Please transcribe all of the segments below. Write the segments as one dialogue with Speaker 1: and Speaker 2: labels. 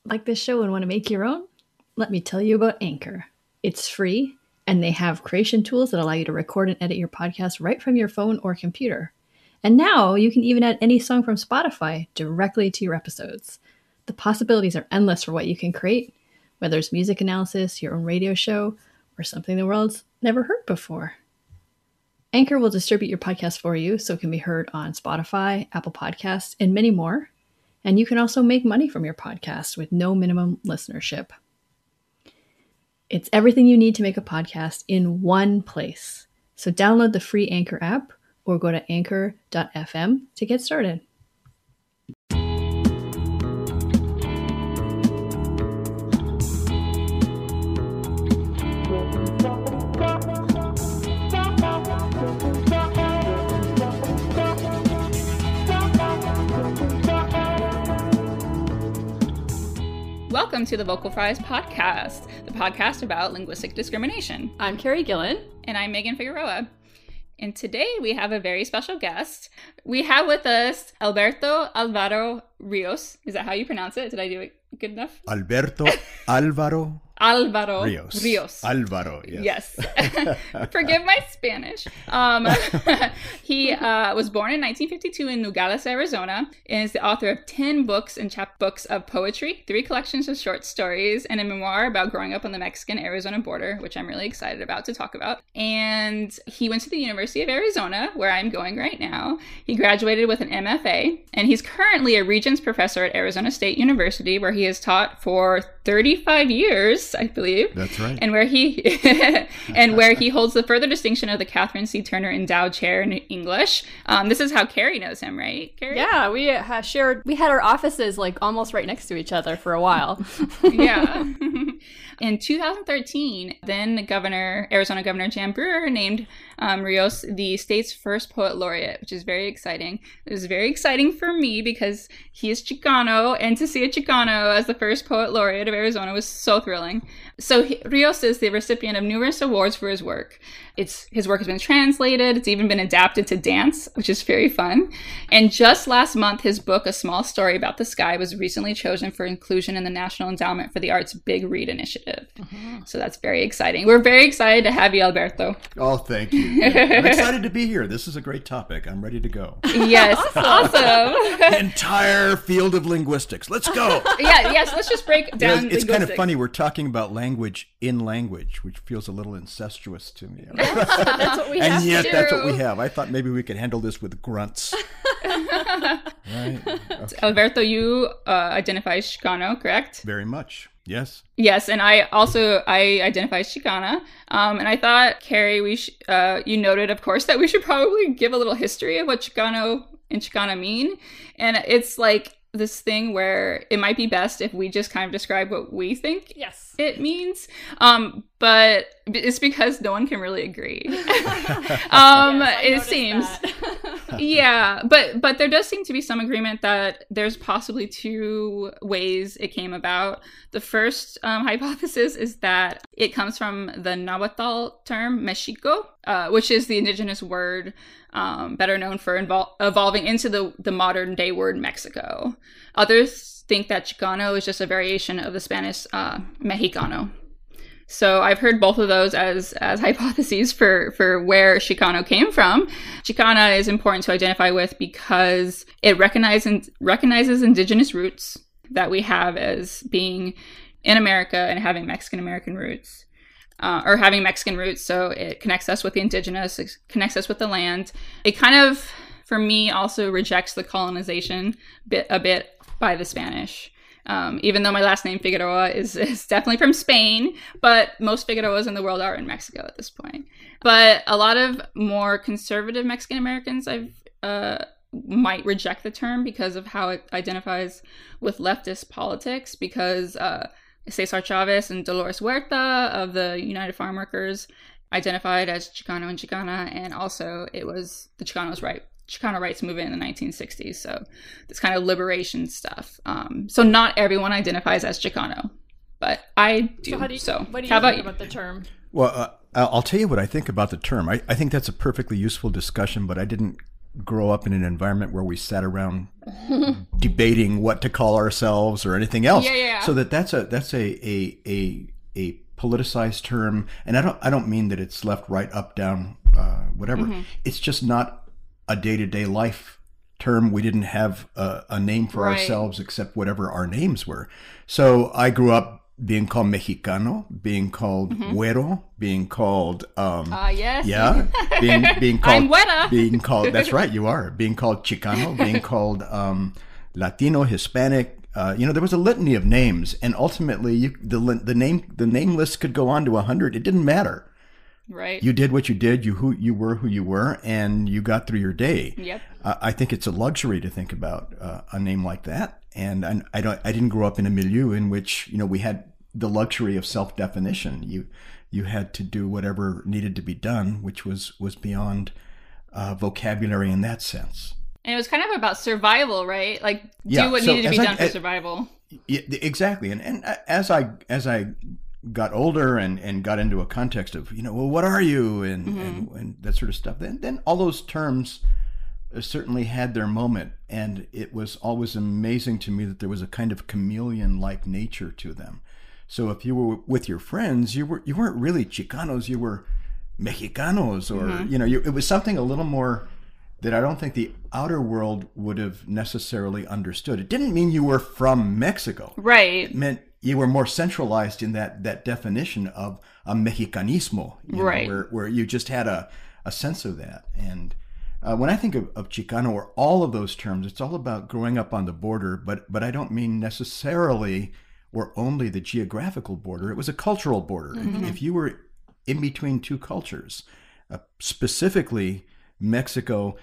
Speaker 1: Like this show and want to make your own? Let me tell you about Anchor. It's free, and they have creation tools that allow you to record and edit your podcast right from your phone or computer. And now you can even add any song from Spotify directly to your episodes. The possibilities are endless for what you can create, whether it's music analysis, your own radio show, or something the world's never heard before. Anchor will distribute your podcast for you so it can be heard on Spotify, Apple Podcasts, and many more. And you can also make money from your podcast with no minimum listenership. It's everything you need to make a podcast in one place. So download the free Anchor app or go to anchor.fm to get started.
Speaker 2: Welcome to the Vocal Fries Podcast, the podcast about linguistic discrimination.
Speaker 3: I'm Carrie Gillen.
Speaker 2: And I'm Megan Figueroa. And today we have a very special guest. We have with us Alberto Alvaro Rios. Is that how you pronounce it? Did I do it good enough?
Speaker 4: Alberto Alvaro Rios. Alvaro, yes.
Speaker 2: Yes. Forgive my Spanish. He was born in 1952 in Nogales, Arizona, and is the author of 10 books and chapbooks of poetry, 3 collections of short stories, and a memoir about growing up on the Mexican-Arizona border, which I'm really excited about to talk about. And he went to the University of Arizona, where I'm going right now. He graduated with an MFA, and he's currently a Regents Professor at Arizona State University, where he has taught for 35 years, I believe.
Speaker 4: That's right.
Speaker 2: And where he holds the further distinction of the Catherine C. Turner Endowed Chair in English. This is how Carrie knows him, right, Carrie?
Speaker 3: Yeah, we had our offices like almost right next to each other for a while.
Speaker 2: Yeah. In 2013, then Arizona Governor Jan Brewer named Rios the state's first poet laureate, which is very exciting. It was very exciting for me because he is Chicano, and to see a Chicano as the first poet laureate of Arizona was so thrilling. So Rios is the recipient of numerous awards for his work. His work has been translated. It's even been adapted to dance, which is very fun. And just last month, his book, A Small Story About the Sky, was recently chosen for inclusion in the National Endowment for the Arts Big Read Initiative. Uh-huh. So that's very exciting. We're very excited to have you, Alberto.
Speaker 4: Oh, thank you. I'm excited to be here. This is a great topic. I'm ready to go.
Speaker 2: Yes, awesome.
Speaker 4: The entire field of linguistics. Let's go.
Speaker 2: Yes, let's just break down
Speaker 4: It's kind of funny. We're talking about language in language, which feels a little incestuous to me.
Speaker 3: That's what we have.
Speaker 4: And yet that's what we have. I thought maybe we could handle this with grunts. Right. Okay.
Speaker 2: Alberto, you identify as Chicano, correct?
Speaker 4: Very much. Yes.
Speaker 2: Yes, and I identify as Chicana. And I thought, Carrie, you noted, of course, that we should probably give a little history of what Chicano and Chicana mean. And it's like this thing where it might be best if we just kind of describe what we think it means. But it's because no one can really agree. It seems. Yeah, but there does seem to be some agreement that there's possibly 2 ways it came about. The first hypothesis is that it comes from the Nahuatl term Mexico, which is the indigenous word better known for evolving into the modern day word Mexico. Others think that Chicano is just a variation of the Spanish Mexicano. So I've heard both of those as hypotheses for where Chicano came from. Chicana is important to identify with because it recognizes indigenous roots that we have as being in America and having Mexican-American roots. Or having Mexican roots, so it connects us with the indigenous, it connects us with the land. It kind of, for me, also rejects the colonization a bit by the Spanish. Even though my last name Figueroa is definitely from Spain, but most Figueroas in the world are in Mexico at this point. But a lot of more conservative Mexican Americans might reject the term because of how it identifies with leftist politics, because Cesar Chavez and Dolores Huerta of the United Farm Workers identified as Chicano and Chicana, and also it was the Chicano rights movement in the 1960s. So this kind of liberation stuff. So not everyone identifies as Chicano, but I do. So
Speaker 3: what do you think about the term?
Speaker 4: Well, I'll tell you what I think about the term. I think that's a perfectly useful discussion, but I didn't grow up in an environment where we sat around debating what to call ourselves or anything else.
Speaker 2: Yeah.
Speaker 4: So that's a politicized term, and I don't mean that it's left, right, up, down, whatever. It's just not a day-to-day life term. We didn't have a name for ourselves except whatever our names were. So I grew up being called Mexicano, being called Güero, being called
Speaker 2: yes.
Speaker 4: Yeah. Being called
Speaker 2: I'm güera.
Speaker 4: Being called, that's right, you are. Being called Chicano, being called Latino, Hispanic. There was a litany of names, and ultimately the name list could go on to 100. It didn't matter.
Speaker 2: Right.
Speaker 4: You did what you did, you were who you were, and you got through your day.
Speaker 2: Yep.
Speaker 4: I think it's a luxury to think about a name like that. And I didn't grow up in a milieu in which, we had the luxury of self-definition. You had to do whatever needed to be done, which was beyond vocabulary in that sense.
Speaker 2: And it was kind of about survival, right? Like do what needed to be done for survival.
Speaker 4: Yeah, exactly. And as I got older and got into a context of, well, what are you? And that sort of stuff. Then all those terms certainly had their moment, and it was always amazing to me that there was a kind of chameleon-like nature to them. So if you were with your friends, you weren't really Chicanos, you were Mexicanos, or it was something a little more that I don't think the outer world would have necessarily understood. It didn't mean you were from Mexico.
Speaker 2: Right.
Speaker 4: It meant you were more centralized in that definition of a Mexicanismo,
Speaker 2: right,
Speaker 4: where you just had a sense of that. And when I think of Chicano or all of those terms, it's all about growing up on the border, but I don't mean necessarily or only the geographical border. It was a cultural border. If you were in between two cultures, specifically Mexico,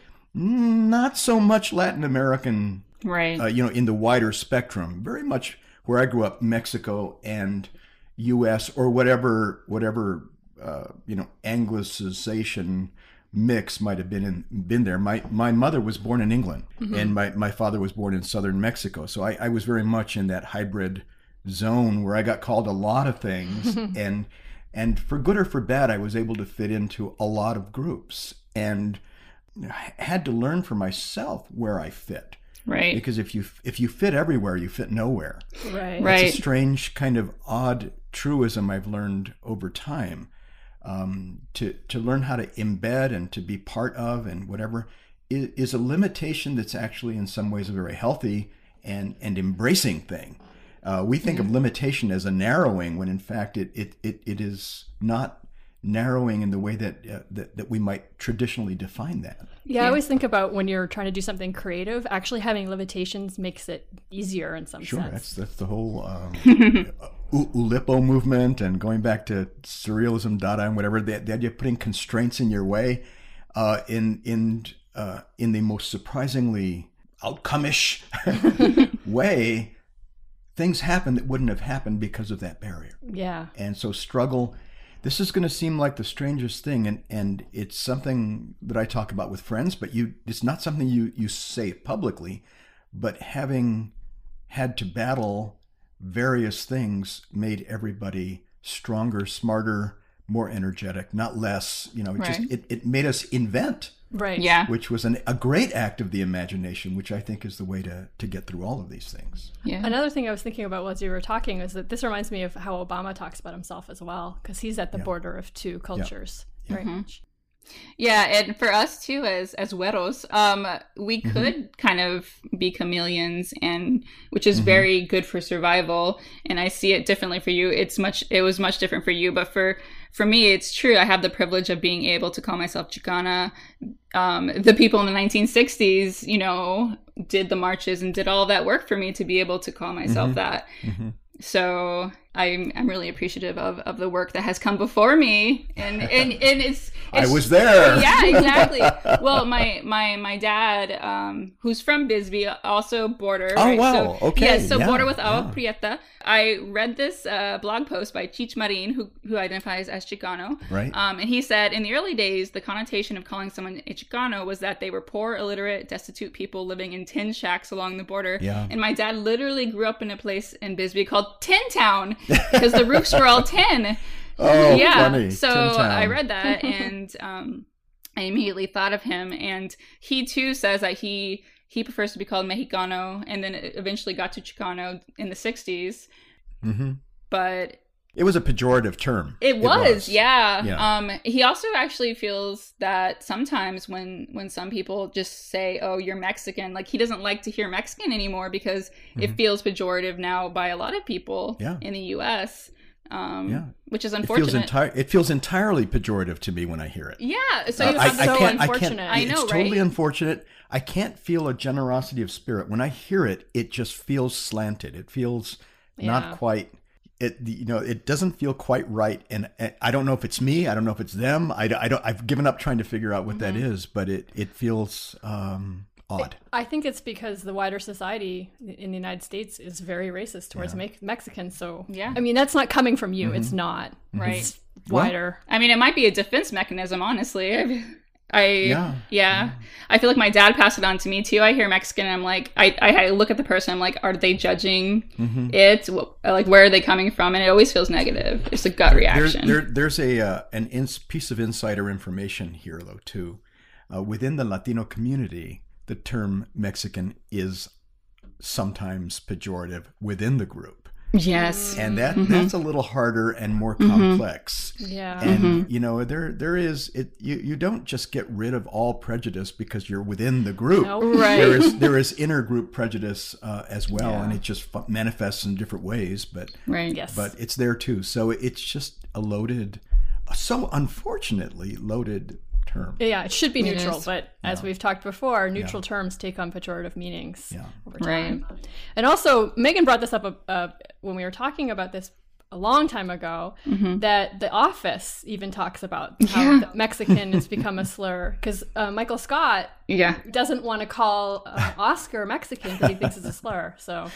Speaker 4: not so much Latin American,
Speaker 2: right?
Speaker 4: In the wider spectrum, very much where I grew up, Mexico and U.S. or whatever Anglicization mix might have been there. My mother was born in England, and my father was born in southern Mexico. So I was very much in that hybrid zone where I got called a lot of things, and for good or for bad, I was able to fit into a lot of groups, and I had to learn for myself where I fit.
Speaker 2: Right.
Speaker 4: Because if you fit everywhere, you fit nowhere.
Speaker 3: Right.
Speaker 4: It's a strange kind of odd truism I've learned over time. To learn how to embed and to be part of and whatever is a limitation that's actually in some ways a very healthy and embracing thing. We think of limitation as a narrowing when in fact it is not narrowing in the way that we might traditionally define that.
Speaker 3: Yeah, I always think about when you're trying to do something creative, actually having limitations makes it easier in some sense.
Speaker 4: That's the whole Oulipo movement, and going back to surrealism, Dada, and whatever, the idea of putting constraints in your way in the most surprisingly outcome-ish way, things happen that wouldn't have happened because of that barrier.
Speaker 3: Yeah.
Speaker 4: And so struggle, this is going to seem like the strangest thing, and it's something that I talk about with friends, but it's not something you say publicly, but having had to battle various things made everybody stronger, smarter, more energetic, not less. It made us invent.
Speaker 3: Right.
Speaker 2: Yeah.
Speaker 4: Which was a great act of the imagination, which I think is the way to get through all of these things.
Speaker 2: Yeah.
Speaker 3: Another thing I was thinking about as you were talking is that this reminds me of how Obama talks about himself as well, because he's at the border of two cultures very much.
Speaker 2: Yeah, and for us too, as güeros, we could kind of be chameleons, and which is very good for survival. And I see it differently for you. It was much different for you, but for me, it's true. I have the privilege of being able to call myself Chicana. The people in the 1960s, did the marches and did all that work for me to be able to call myself that. So I'm really appreciative of the work that has come before me, and it's
Speaker 4: I was there.
Speaker 2: Yeah, exactly. Well, my dad, who's from Bisbee, also border.
Speaker 4: Oh,
Speaker 2: right?
Speaker 4: wow.
Speaker 2: So,
Speaker 4: okay.
Speaker 2: Yeah, so border with Agua Prieta. I read this blog post by Cheech Marin, who identifies as Chicano.
Speaker 4: Right.
Speaker 2: And he said, in the early days, the connotation of calling someone a Chicano was that they were poor, illiterate, destitute people living in tin shacks along the border.
Speaker 4: Yeah.
Speaker 2: And my dad literally grew up in a place in Bisbee called Tin Town because the roofs were all tin.
Speaker 4: Oh,
Speaker 2: yeah.
Speaker 4: funny.
Speaker 2: So
Speaker 4: Tin Town.
Speaker 2: I read that, and I immediately thought of him. And he too says that he prefers to be called Mexicano, and then it eventually got to Chicano in the 60s.
Speaker 4: Mm-hmm.
Speaker 2: But
Speaker 4: it was a pejorative term.
Speaker 2: It was. Yeah.
Speaker 4: Yeah.
Speaker 2: He also actually feels that sometimes when some people just say, "Oh, you're Mexican," like he doesn't like to hear Mexican anymore because it feels pejorative now by a lot of people in the U.S. Which is unfortunate.
Speaker 4: It feels entirely pejorative to me when I hear it.
Speaker 2: Yeah, so
Speaker 3: unfortunate.
Speaker 2: I know,
Speaker 4: it's
Speaker 2: right?
Speaker 4: totally unfortunate. I can't feel a generosity of spirit when I hear it. It just feels slanted. It feels not quite. It doesn't feel quite right, and I don't know if it's me. I don't know if it's them. I've given up trying to figure out what that is, but it feels odd.
Speaker 3: I think it's because the wider society in the United States is very racist towards Mexicans. So I mean, that's not coming from you. It's not
Speaker 2: right.
Speaker 3: It's wider.
Speaker 2: I mean, it might be a defense mechanism, honestly. I feel like my dad passed it on to me too. I hear Mexican and I'm like, I look at the person, I'm like, are they judging it? Like, where are they coming from? And it always feels negative. It's a gut reaction.
Speaker 4: There's an piece of insider information here though too. Within the Latino community, the term Mexican is sometimes pejorative within the group.
Speaker 2: Yes.
Speaker 4: And that's a little harder and more complex.
Speaker 3: Yeah.
Speaker 4: And there is you don't just get rid of all prejudice because you're within the group.
Speaker 3: Nope.
Speaker 2: Right.
Speaker 4: There is intergroup prejudice as well, and it just manifests in different ways, but
Speaker 3: Yes.
Speaker 4: but it's there too. So it's just so unfortunately loaded term.
Speaker 3: Yeah, it should be neutral, but as we've talked before, neutral terms take on pejorative meanings over time.
Speaker 2: Right.
Speaker 3: And also, Megan brought this up when we were talking about this a long time ago, that The Office even talks about how the Mexican has become a slur, because Michael Scott doesn't want to call Oscar Mexican because he thinks it's a slur. So,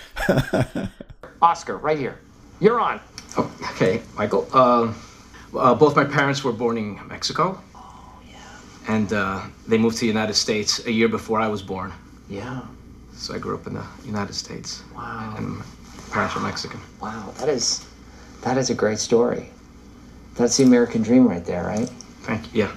Speaker 5: Oscar, right here. You're on. Oh, okay, Michael. Both my parents were born in Mexico. And they moved to the United States a year before I was born.
Speaker 6: Yeah.
Speaker 5: So I grew up in the United States.
Speaker 6: Wow.
Speaker 5: And my parents were Mexican.
Speaker 6: Wow, that is a great story. That's the American dream right there, right?
Speaker 5: Thank you. Yeah.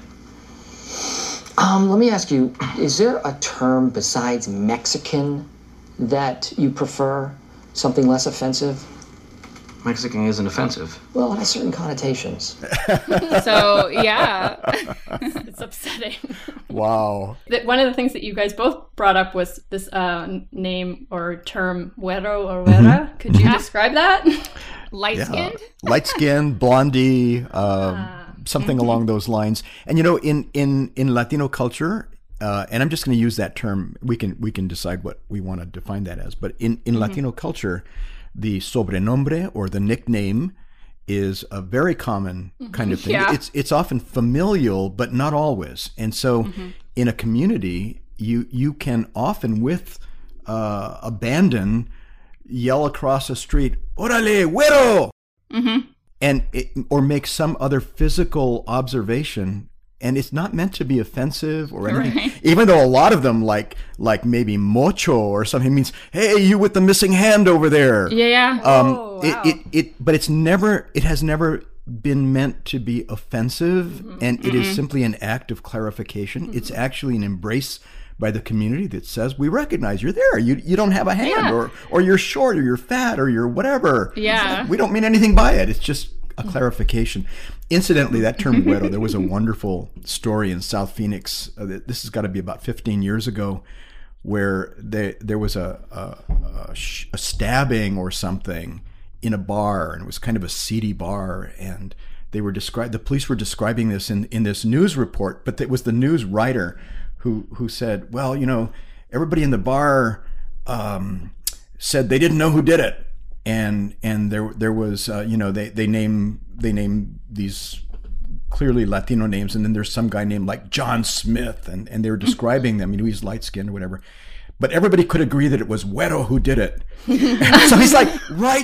Speaker 6: Let me ask you, is there a term besides Mexican that you prefer? Something less offensive?
Speaker 5: Mexican isn't offensive.
Speaker 6: Well, it has certain connotations.
Speaker 2: So, yeah.
Speaker 3: it's upsetting.
Speaker 4: Wow.
Speaker 3: One of the things that you guys both brought up was this name or term, güero or güera. Could you describe that?
Speaker 2: Light-skinned?
Speaker 4: Light-skinned, blondie, something along those lines. And in Latino culture, and I'm just going to use that term. We can decide what we want to define that as. But in Latino culture, the sobrenombre or the nickname is a very common kind of thing.
Speaker 2: Yeah.
Speaker 4: It's often familial, but not always. And so in a community, you can often with abandon yell across a street, "Órale, güero!" Or make some other physical observation. And it's not meant to be offensive or anything, even though a lot of them, like maybe mocho or something, means, "Hey, you with the missing hand over there."
Speaker 2: Yeah.
Speaker 3: Wow.
Speaker 4: But it has never been meant to be offensive, and it is simply an act of clarification. It's actually an embrace by the community that says, "We recognize you're there. You don't have a hand, or you're short, or you're fat, or you're whatever.
Speaker 2: Yeah.
Speaker 4: We don't mean anything by it. It's just a clarification." Incidentally, that term güero, there was a wonderful story in South Phoenix. This has got to be about 15 years ago, where there was a stabbing or something in a bar, and it was kind of a seedy bar, and the police were describing this in this news report, but it was the news writer who said, "Well, everybody in the bar said they didn't know who did it." And there was they name these clearly Latino names, and then there's some guy named like John Smith, and they were describing them. He's light skinned or whatever, but everybody could agree that it was güero who did it. So he's like right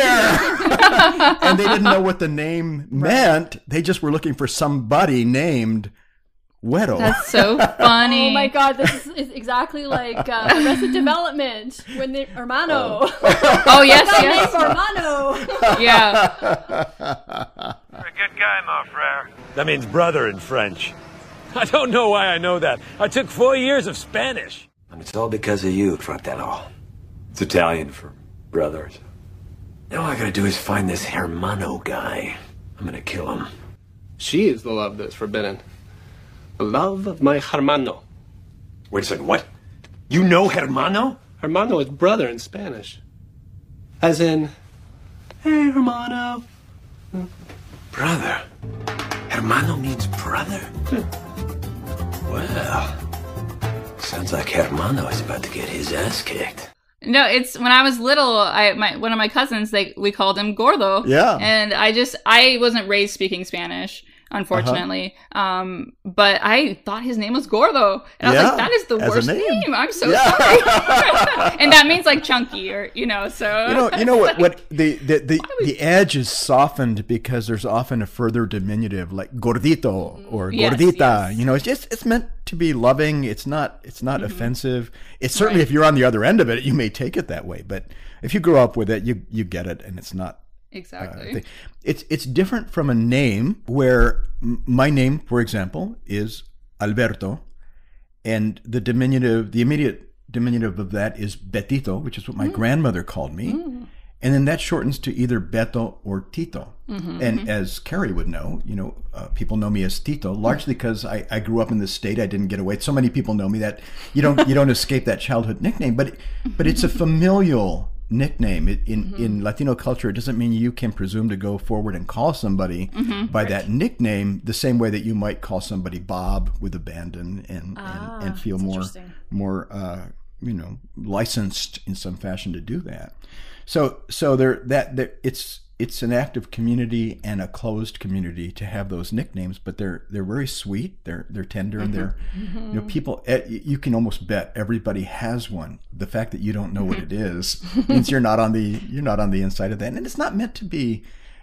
Speaker 4: there, and they didn't know what the name meant. They just were looking for somebody named güero.
Speaker 2: That's so funny.
Speaker 3: Oh my God, this is exactly like Arrested Development when they hermano.
Speaker 2: Oh yes, yes.
Speaker 3: Hermano.
Speaker 2: Yeah.
Speaker 7: You're a good guy, my frere. That means brother in French. I don't know why I know that. I took 4 years of Spanish.
Speaker 8: And it's all because of you, Fratello. It's Italian for brothers. Now all I gotta do is find this Hermano guy. I'm gonna kill him.
Speaker 9: She is the love that's forbidden. The love of my hermano.
Speaker 8: Wait a second, what? You know Hermano?
Speaker 9: Hermano is brother in Spanish. As in, hey, hermano.
Speaker 8: Brother? Hermano means brother? Well, sounds like Hermano is about to get his ass kicked.
Speaker 2: No, it's when I was little, one of my cousins, we called him Gordo.
Speaker 4: Yeah.
Speaker 2: And I wasn't raised speaking Spanish, unfortunately. But I thought his name was Gordo. And I was like, that is the worst name. I'm so sorry. And that means like chunky or, so.
Speaker 4: You know what the edge is softened because there's often a further diminutive like gordito or gordita. Yes. It's meant to be loving. It's not offensive. It's certainly if you're on the other end of it, you may take it that way. But if you grow up with it, you get it, and it's not.
Speaker 2: Exactly.
Speaker 4: It's different from a name where my name, for example, is Alberto, and the immediate diminutive of that is Betito, which is what my grandmother called me. And then that shortens to either Beto or Tito. And as Carrie would know, people know me as Tito, largely because I grew up in this state. I didn't get away. So many people know me that you don't escape that childhood nickname. But it's a familial nickname. In Latino culture, it doesn't mean you can presume to go forward and call somebody by that nickname the same way that you might call somebody Bob with abandon and feel more licensed in some fashion to do that. So it's an active community and a closed community to have those nicknames, but they're very sweet. They're tender, and they're people. You can almost bet everybody has one. The fact that you don't know what it is means you're not on the inside of that, and it's not meant to be.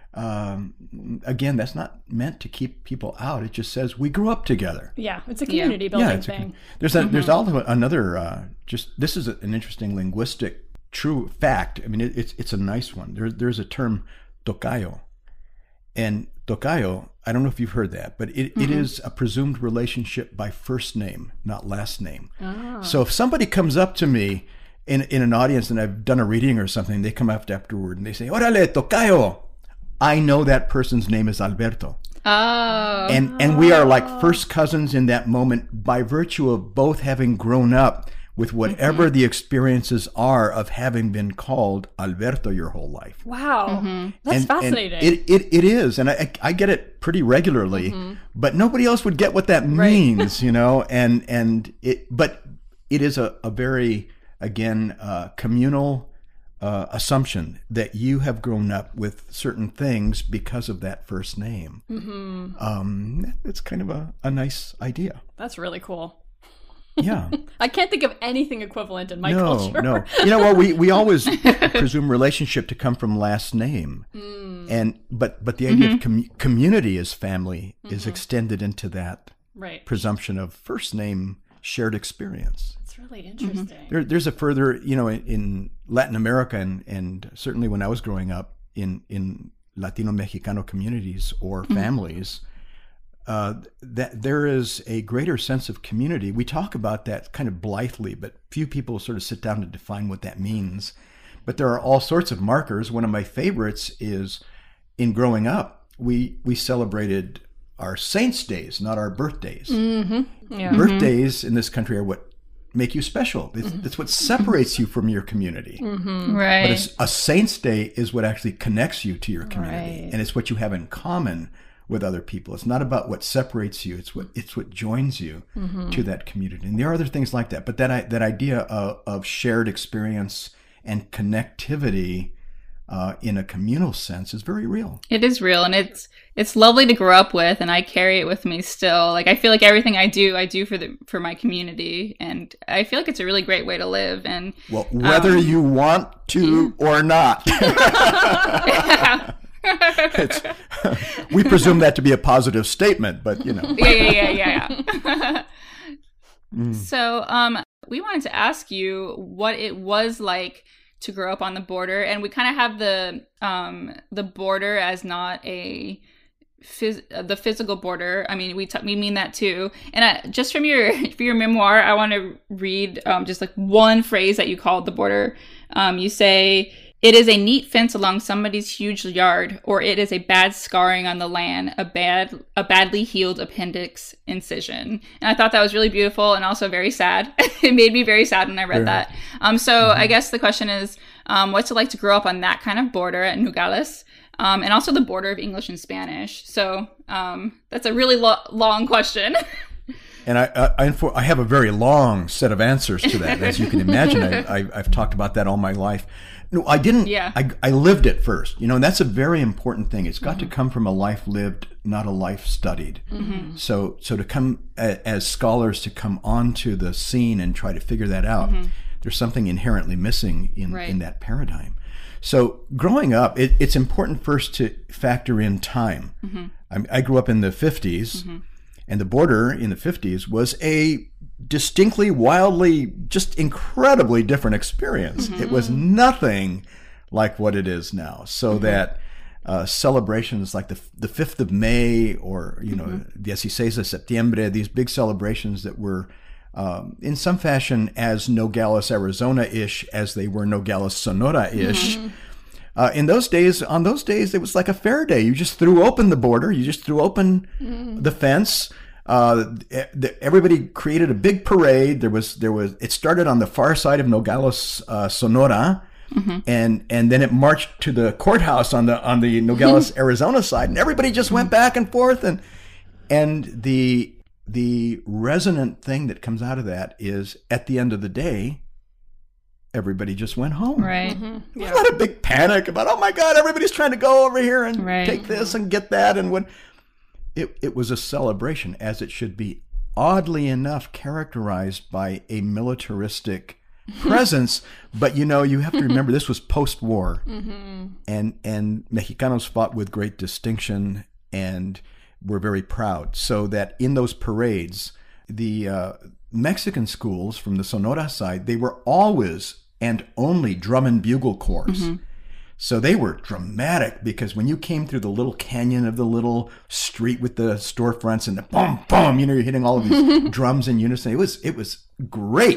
Speaker 4: Again, that's not meant to keep people out. It just says we grew up together.
Speaker 3: Yeah, it's a community building thing.
Speaker 4: There's also another. This is an interesting linguistic true fact. I mean, it's a nice one. There's a term tocayo, and tocayo, I don't know if you've heard that, but it is a presumed relationship by first name, not last name. So if somebody comes up to me in an audience and I've done a reading or something, they come up afterward and they say, "Órale, tocayo," I know that person's name is Alberto.
Speaker 2: Oh.
Speaker 4: And we are like first cousins in that moment by virtue of both having grown up with whatever the experiences are of having been called Alberto your whole life.
Speaker 3: Wow. That's fascinating.
Speaker 4: And it is. And I get it pretty regularly, but nobody else would get what that means, but it is a very, again, communal assumption that you have grown up with certain things because of that first name. It's kind of a nice idea.
Speaker 3: That's really cool.
Speaker 4: Yeah.
Speaker 3: I can't think of anything equivalent in my culture.
Speaker 4: No. Well, we always presume relationship to come from last name. But the idea of community as family is extended into that presumption of first name shared experience.
Speaker 3: It's really interesting.
Speaker 4: There's a further, in Latin America and certainly when I was growing up in Latino Mexicano communities or families, that there is a greater sense of community. We talk about that kind of blithely, but few people sort of sit down to define what that means. But there are all sorts of markers. One of my favorites is in growing up, we celebrated our saints' days, not our birthdays. Birthdays in this country are what make you special. It's what separates you from your community.
Speaker 2: Right.
Speaker 4: But a saints' day is what actually connects you to your community, and it's what you have in common with other people. It's not about what separates you. It's what joins you to that community. And there are other things like that. But that idea of shared experience and connectivity in a communal sense is very real.
Speaker 2: It is real, and it's lovely to grow up with, and I carry it with me still. Like, I feel like everything I do for my community, and I feel like it's a really great way to live. And
Speaker 4: well, whether you want to or not. We presume that to be a positive statement, but
Speaker 2: Yeah. So, we wanted to ask you what it was like to grow up on the border, and we kind of have the border as not a the physical border. I mean, we mean that too. And just from your memoir, I want to read just like one phrase that you called the border. You say, "It is a neat fence along somebody's huge yard, or it is a bad scarring on the land, a badly healed appendix incision." And I thought that was really beautiful and also very sad. It made me very sad when I read that. So I guess the question is, what's it like to grow up on that kind of border at Nogales? And also the border of English and Spanish. So that's a really long question.
Speaker 4: And I have a very long set of answers to that, as you can imagine. I've talked about that all my life. No, I didn't.
Speaker 2: Yeah.
Speaker 4: I lived it first, and that's a very important thing. It's got to come from a life lived, not a life studied. Mm-hmm. So to come as scholars to come onto the scene and try to figure that out, there's something inherently missing in that paradigm. So growing up, it's important first to factor in time. Mm-hmm. I grew up in the 50s, and the border in the 50s was a distinctly, wildly, just incredibly different experience. It was nothing like what it is now. So that celebrations like the 5th of May or, the 16 de Septiembre, these big celebrations that were in some fashion as Nogales, Arizona-ish as they were Nogales, Sonora-ish. On those days, it was like a fair day. You just threw open the border. You just threw open the fence. Everybody created a big parade. It started on the far side of Nogales, Sonora, and then it marched to the courthouse on the Nogales, Arizona side, and everybody just went back and forth. And the resonant thing that comes out of that is, at the end of the day, everybody just went home.
Speaker 2: Right.
Speaker 4: Yeah. Not a big panic about, oh my God, everybody's trying to go over here and take this and get that. And when it was a celebration, as it should be, oddly enough characterized by a militaristic presence. But you have to remember, this was post-war, and Mexicanos fought with great distinction and were very proud. So that in those parades, the Mexican schools from the Sonora side, they were always and only drum and bugle corps. So they were dramatic, because when you came through the little canyon of the little street with the storefronts and the boom, boom, you're hitting all of these drums in unison. It was great.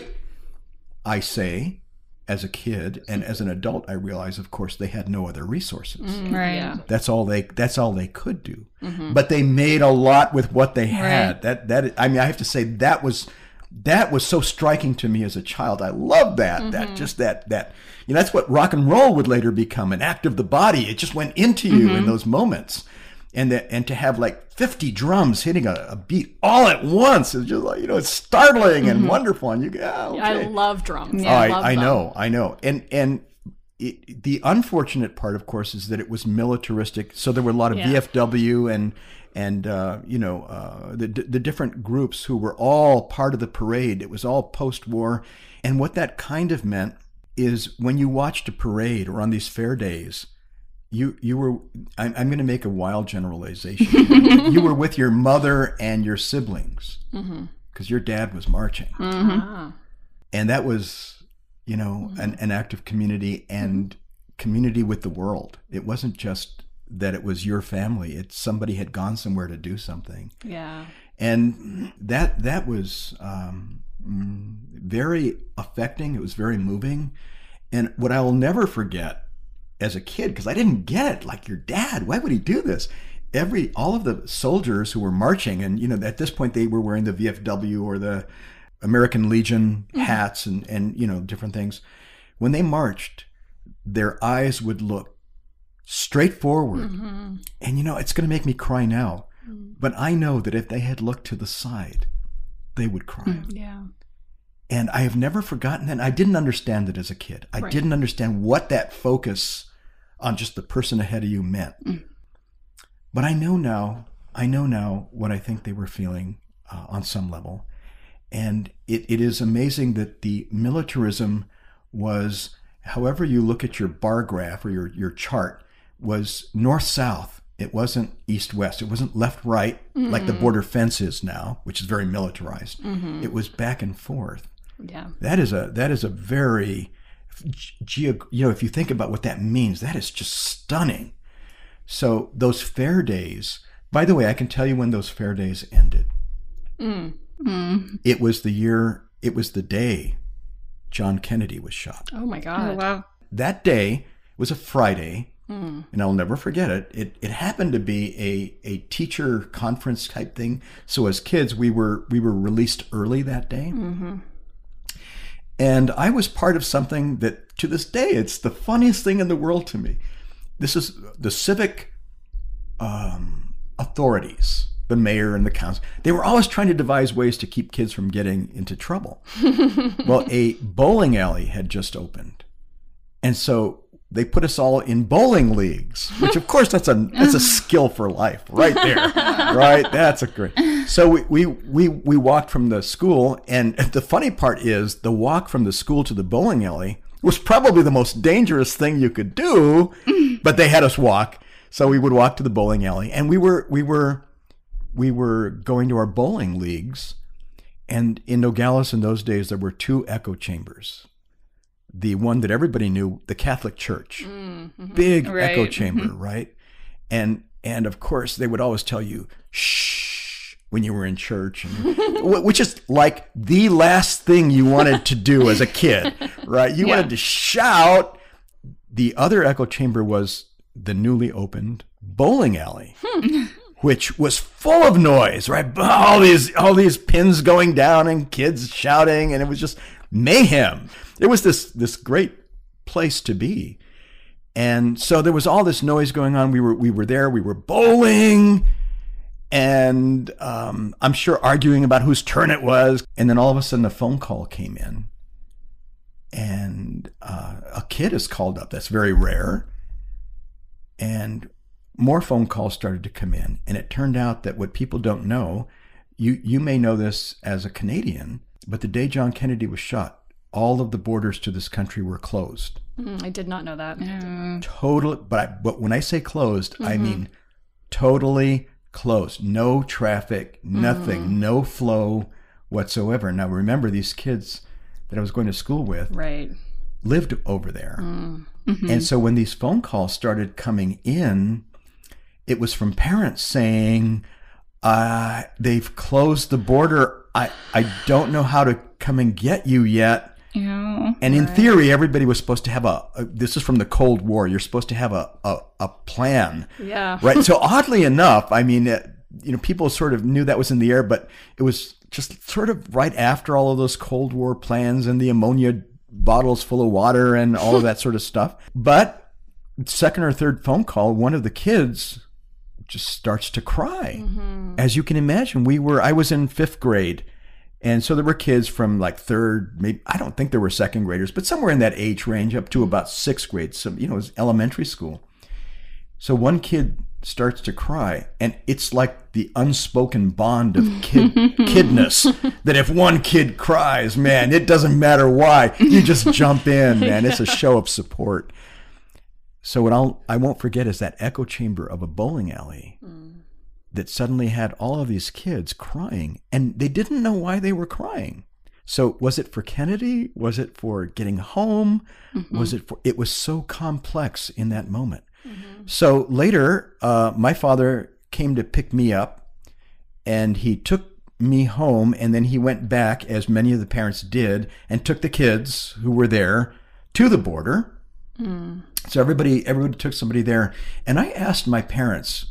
Speaker 4: I say, as a kid, and as an adult, I realize, of course, they had no other resources.
Speaker 2: Right. Yeah.
Speaker 4: That's all they could do. But they made a lot with what they had. Right. I have to say that was so striking to me as a child. I loved that. That that's what rock and roll would later become, an act of the body. It just went into you in those moments. And to have like 50 drums hitting a beat all at once is just like, it's startling and wonderful. And you go, okay.
Speaker 3: I love drums.
Speaker 4: Yeah, I know. And the unfortunate part, of course, is that it was militaristic. So there were a lot of VFW and the different groups who were all part of the parade. It was all post-war. And what that kind of meant is, when you watched a parade or on these fair days, you were, I'm going to make a wild generalization. You were with your mother and your siblings, because your dad was marching. And that was, an act of community and community with the world. It wasn't just that it was your family. It's somebody had gone somewhere to do something.
Speaker 3: Yeah.
Speaker 4: And that was very affecting. It was very moving. And what I will never forget as a kid, because I didn't get it, like, your dad, why would he do this? All of the soldiers who were marching, and at this point they were wearing the VFW or the American Legion hats and different things. When they marched, their eyes would look straight forward. And it's going to make me cry now, but I know that if they had looked to the side, they would cry.
Speaker 3: Yeah.
Speaker 4: And I have never forgotten that. And I didn't understand it as a kid. I didn't understand what that focus on just the person ahead of you meant. But I know now what I think they were feeling on some level. And it is amazing that the militarism was, however you look at your bar graph or your chart, was north-south. It wasn't east-west. It wasn't left-right like the border fence is now, which is very militarized. It was back and forth.
Speaker 3: Yeah.
Speaker 4: That is a very, if you think about what that means, that is just stunning. So those fair days, By the way, I can tell you when those fair days ended. It was the day John Kennedy was shot.
Speaker 3: Oh my God.
Speaker 2: Oh, wow.
Speaker 4: That day was a Friday, and I'll never forget it. It happened to be a teacher conference type thing. So as kids, we were released early that day. And I was part of something that, to this day, it's the funniest thing in the world to me. This is the civic authorities, the mayor and the council. They were always trying to devise ways to keep kids from getting into trouble. Well, a bowling alley had just opened. And so they put us all in bowling leagues, which of course that's a skill for life right there, right? That's a great. So we walked from the school, and the funny part is the walk from the school to the bowling alley was probably the most dangerous thing you could do, but they had us walk. So we would walk to the bowling alley, and we were going to our bowling leagues, and in Nogales in those days there were 2 echo chambers. The one that everybody knew, the Catholic Church, big echo chamber, right? And of course they would always tell you shh when you were in church, which is like the last thing you wanted to do as a kid, right? You wanted to shout. The other echo chamber was the newly opened bowling alley, which was full of noise, right? All these pins going down and kids shouting, and it was just mayhem. It was this great place to be. And so there was all this noise going on. We were there, we were bowling, and I'm sure arguing about whose turn it was. And then all of a sudden a phone call came in, and a kid is called up. That's very rare. And more phone calls started to come in. And it turned out that what people don't know, you may know this as a Canadian, but the day John Kennedy was shot, all of the borders to this country were closed.
Speaker 3: I did not know that.
Speaker 4: Totally, but when I say closed, I mean totally closed. No traffic, nothing, no flow whatsoever. Now remember, these kids that I was going to school with lived over there. And so when these phone calls started coming in, it was from parents saying, they've closed the border. I don't know how to come and get you yet. And in theory, everybody was supposed to have this is from the Cold War. You're supposed to have a plan.
Speaker 3: Yeah.
Speaker 4: Right. So oddly enough, I mean, people sort of knew that was in the air, but it was just sort of right after all of those Cold War plans and the ammonia bottles full of water and all of that sort of stuff. But second or third phone call, one of the kids just starts to cry. As you can imagine, I was in 5th grade. And so there were kids from like 3rd, maybe, I don't think there were 2nd graders, but somewhere in that age range up to about 6th grade. So, it was elementary school. So one kid starts to cry, and it's like the unspoken bond of kidness, that if one kid cries, man, it doesn't matter why. You just jump in, man. It's a show of support. So what I won't forget is that echo chamber of a bowling alley that suddenly had all of these kids crying, and they didn't know why they were crying. So was it for Kennedy? Was it for getting home? It was so complex in that moment. So later, my father came to pick me up, and he took me home, and then he went back, as many of the parents did, and took the kids who were there to the border. So everybody took somebody there. And I asked my parents,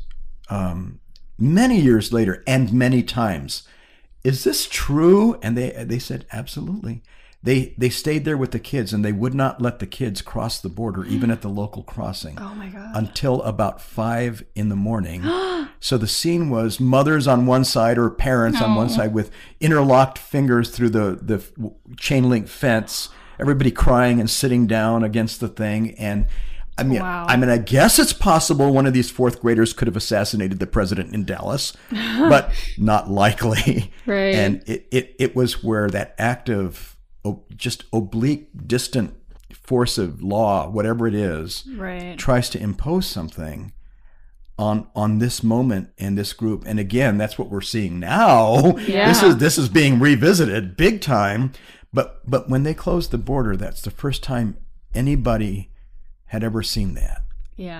Speaker 4: many years later and many times, is this true? And they said, absolutely. They stayed there with the kids, and they would not let the kids cross the border, even at the local crossing.
Speaker 3: Oh my God.
Speaker 4: Until about 5 a.m. So the scene was mothers on one side, or parents on one side, with interlocked fingers through the chain link fence, everybody crying and sitting down against the thing. And I mean, I guess it's possible one of these 4th graders could have assassinated the president in Dallas, but not likely.
Speaker 3: Right.
Speaker 4: And it was where that act of just oblique, distant force of law, whatever it is, tries to impose something on this moment and this group. And again, that's what we're seeing now.
Speaker 3: Yeah.
Speaker 4: This is being revisited big time. But when they closed the border, that's the first time anybody had ever seen that.
Speaker 3: Yeah.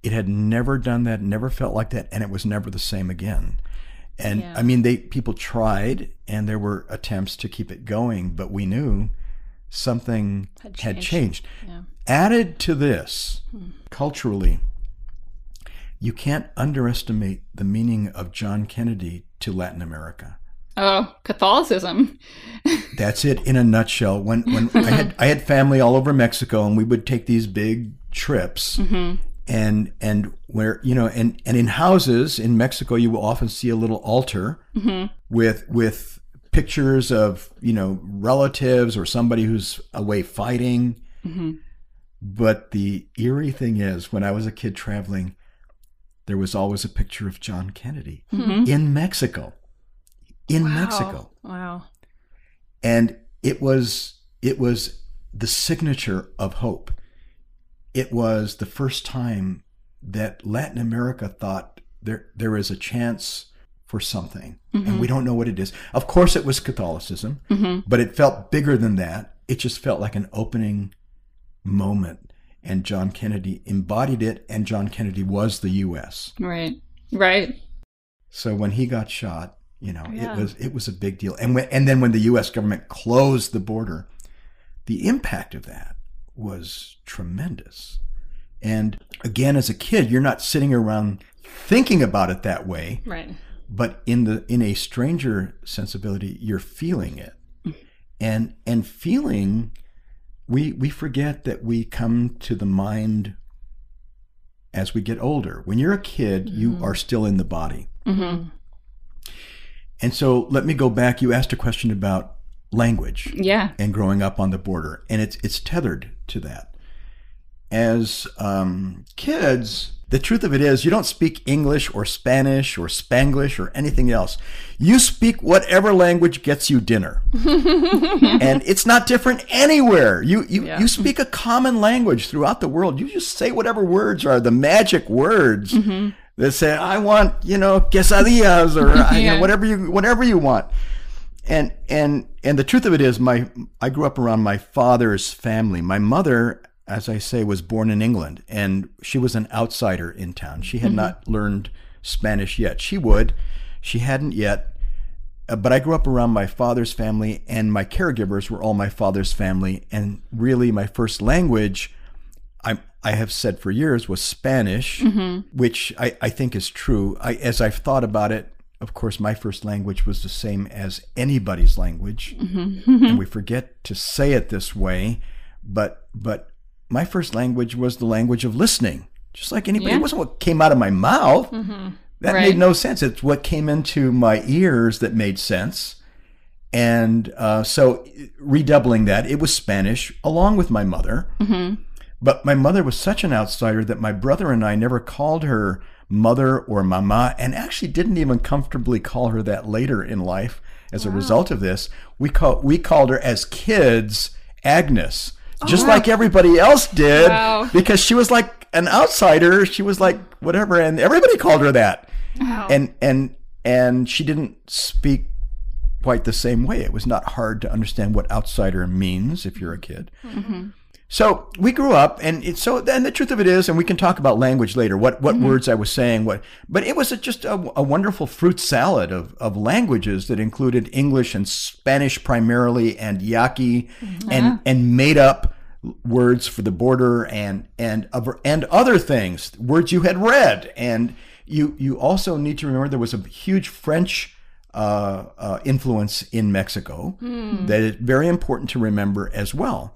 Speaker 4: it had never done that, never felt like that, and it was never the same again. And
Speaker 3: Yeah.
Speaker 4: I mean, people tried, and there were attempts to keep it going, but we knew something had changed.
Speaker 3: Yeah.
Speaker 4: Added to this, culturally, you can't underestimate the meaning of John Kennedy to Latin America.
Speaker 2: Oh, Catholicism.
Speaker 4: That's it in a nutshell. When I had family all over Mexico, and we would take these big trips, and where, you know, and in houses in Mexico, you will often see a little altar with pictures of, you know, relatives or somebody who's away fighting. But the eerie thing is, when I was a kid traveling, there was always a picture of John Kennedy in Mexico. Mexico.
Speaker 3: Wow.
Speaker 4: And it was the signature of hope. It was the first time that Latin America thought there is a chance for something, and we don't know what it is. Of course, it was Catholicism, but it felt bigger than that. It just felt like an opening moment, and John Kennedy embodied it, and John Kennedy was the U.S.
Speaker 2: Right.
Speaker 4: So when he got shot, you know, it was a big deal. And then when the U.S. government closed the border, the impact of that was tremendous. And again, as a kid, you're not sitting around thinking about it that way.
Speaker 3: Right.
Speaker 4: But in a stranger sensibility, you're feeling it. And feeling, we forget that we come to the mind as we get older. When you're a kid, you are still in the body. And so let me go back. You asked a question about language, and growing up on the border, and it's tethered to that. As kids, the truth of it is, you don't speak English or Spanish or Spanglish or anything else. You speak whatever language gets you dinner, and it's not different anywhere. You speak a common language throughout the world. You just say whatever words are the magic words that say, "I want, you know, quesadillas," or you know, whatever you want. And the truth of it is, I grew up around my father's family. My mother, as I say, was born in England, and she was an outsider in town. She had not learned Spanish yet. She hadn't yet. But I grew up around my father's family, and my caregivers were all my father's family. And really, my first language, I have said for years, was Spanish, which I think is true. As I've thought about it, of course, my first language was the same as anybody's language, and we forget to say it this way. But my first language was the language of listening, just like anybody. It wasn't what came out of my mouth. That made no sense. It's what came into my ears that made sense. And so redoubling that, it was Spanish, along with my mother. But my mother was such an outsider that my brother and I never called her mother or mama, and actually didn't even comfortably call her that later in life. As a result of this, we called her, as kids, Agnes, just like everybody else did, because she was like an outsider. She was like whatever, and everybody called her that. And she didn't speak quite the same way. It was not hard to understand what outsider means if you're a kid. So we grew up, and then the truth of it is, and we can talk about language later, what words I was saying, but it was just a wonderful fruit salad of languages that included English and Spanish primarily, and Yaqui, and made up words for the border, and other things, words you had read. And you also need to remember there was a huge French influence in Mexico that is very important to remember as well.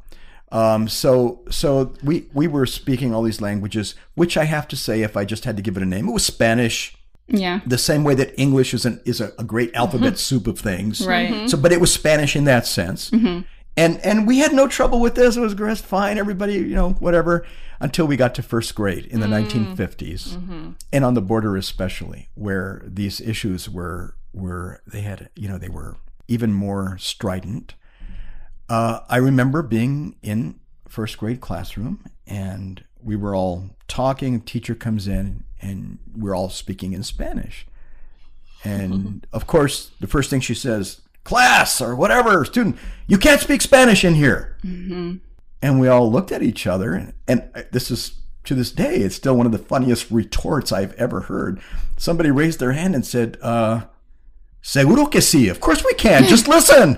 Speaker 4: So we were speaking all these languages, which I have to say, if I just had to give it a name, it was Spanish. The same way that English is a great alphabet soup of things. So, but it was Spanish in that sense. And we had no trouble with this. It was fine. Everybody, you know, whatever, until we got to first grade in the 1950s, and on the border especially, where these issues were they were even more strident. I remember being in first grade classroom, and we were all talking. A teacher comes in, and we're all speaking in Spanish. And of course, the first thing she says, "Class," or whatever, "student, you can't speak Spanish in here." And we all looked at each other, and this is to this day, it's still one of the funniest retorts I've ever heard. Somebody raised their hand and said, seguro que sí. Of course we can. Just listen.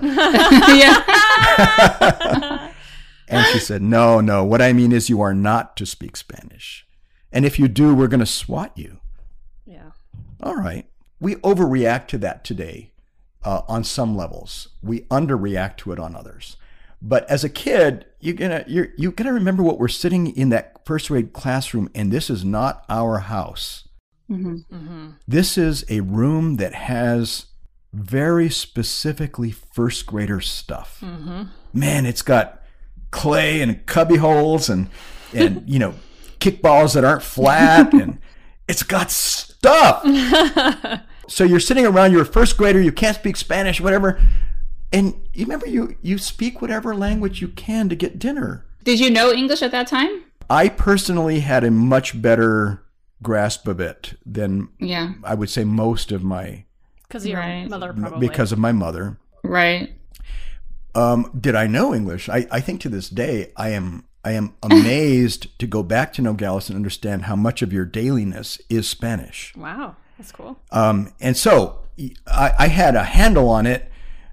Speaker 4: And she said, no. What I mean is you are not to speak Spanish. And if you do, we're going to swat you.
Speaker 3: Yeah.
Speaker 4: All right. We overreact to that today on some levels. We underreact to it on others. But as a kid, you're gonna remember what we're sitting in that first grade classroom, and this is not our house. This is a room that has very specifically first grader stuff. Man, it's got clay and cubby holes and kickballs that aren't flat, and it's got stuff. So you're sitting around, you're a first grader, you can't speak Spanish, whatever. And you remember, you speak whatever language you can to get dinner.
Speaker 2: Did you know English at that time?
Speaker 4: I personally had a much better grasp of it than I would say most of my...
Speaker 3: Because of your mother, probably.
Speaker 4: Because of my mother.
Speaker 2: Right.
Speaker 4: Did I know English? I think to this day, I am amazed to go back to Nogales and understand how much of your dailiness is Spanish.
Speaker 3: Wow, that's cool.
Speaker 4: And so I had a handle on it.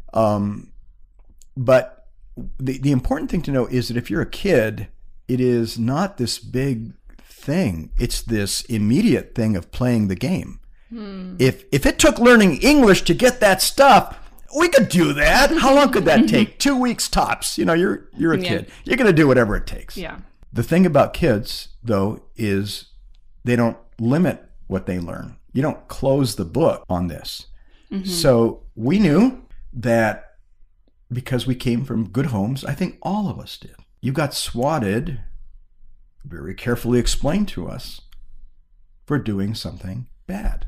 Speaker 4: But the important thing to know is that if you're a kid, it is not this big thing. It's this immediate thing of playing the game. If it took learning English to get that stuff, we could do that. How long could that take? 2 weeks tops. You're a kid. You're going to do whatever it takes.
Speaker 3: Yeah.
Speaker 4: The thing about kids, though, is they don't limit what they learn. You don't close the book on this. So we knew that because we came from good homes, I think all of us did. You got swatted, very carefully explained to us, for doing something bad.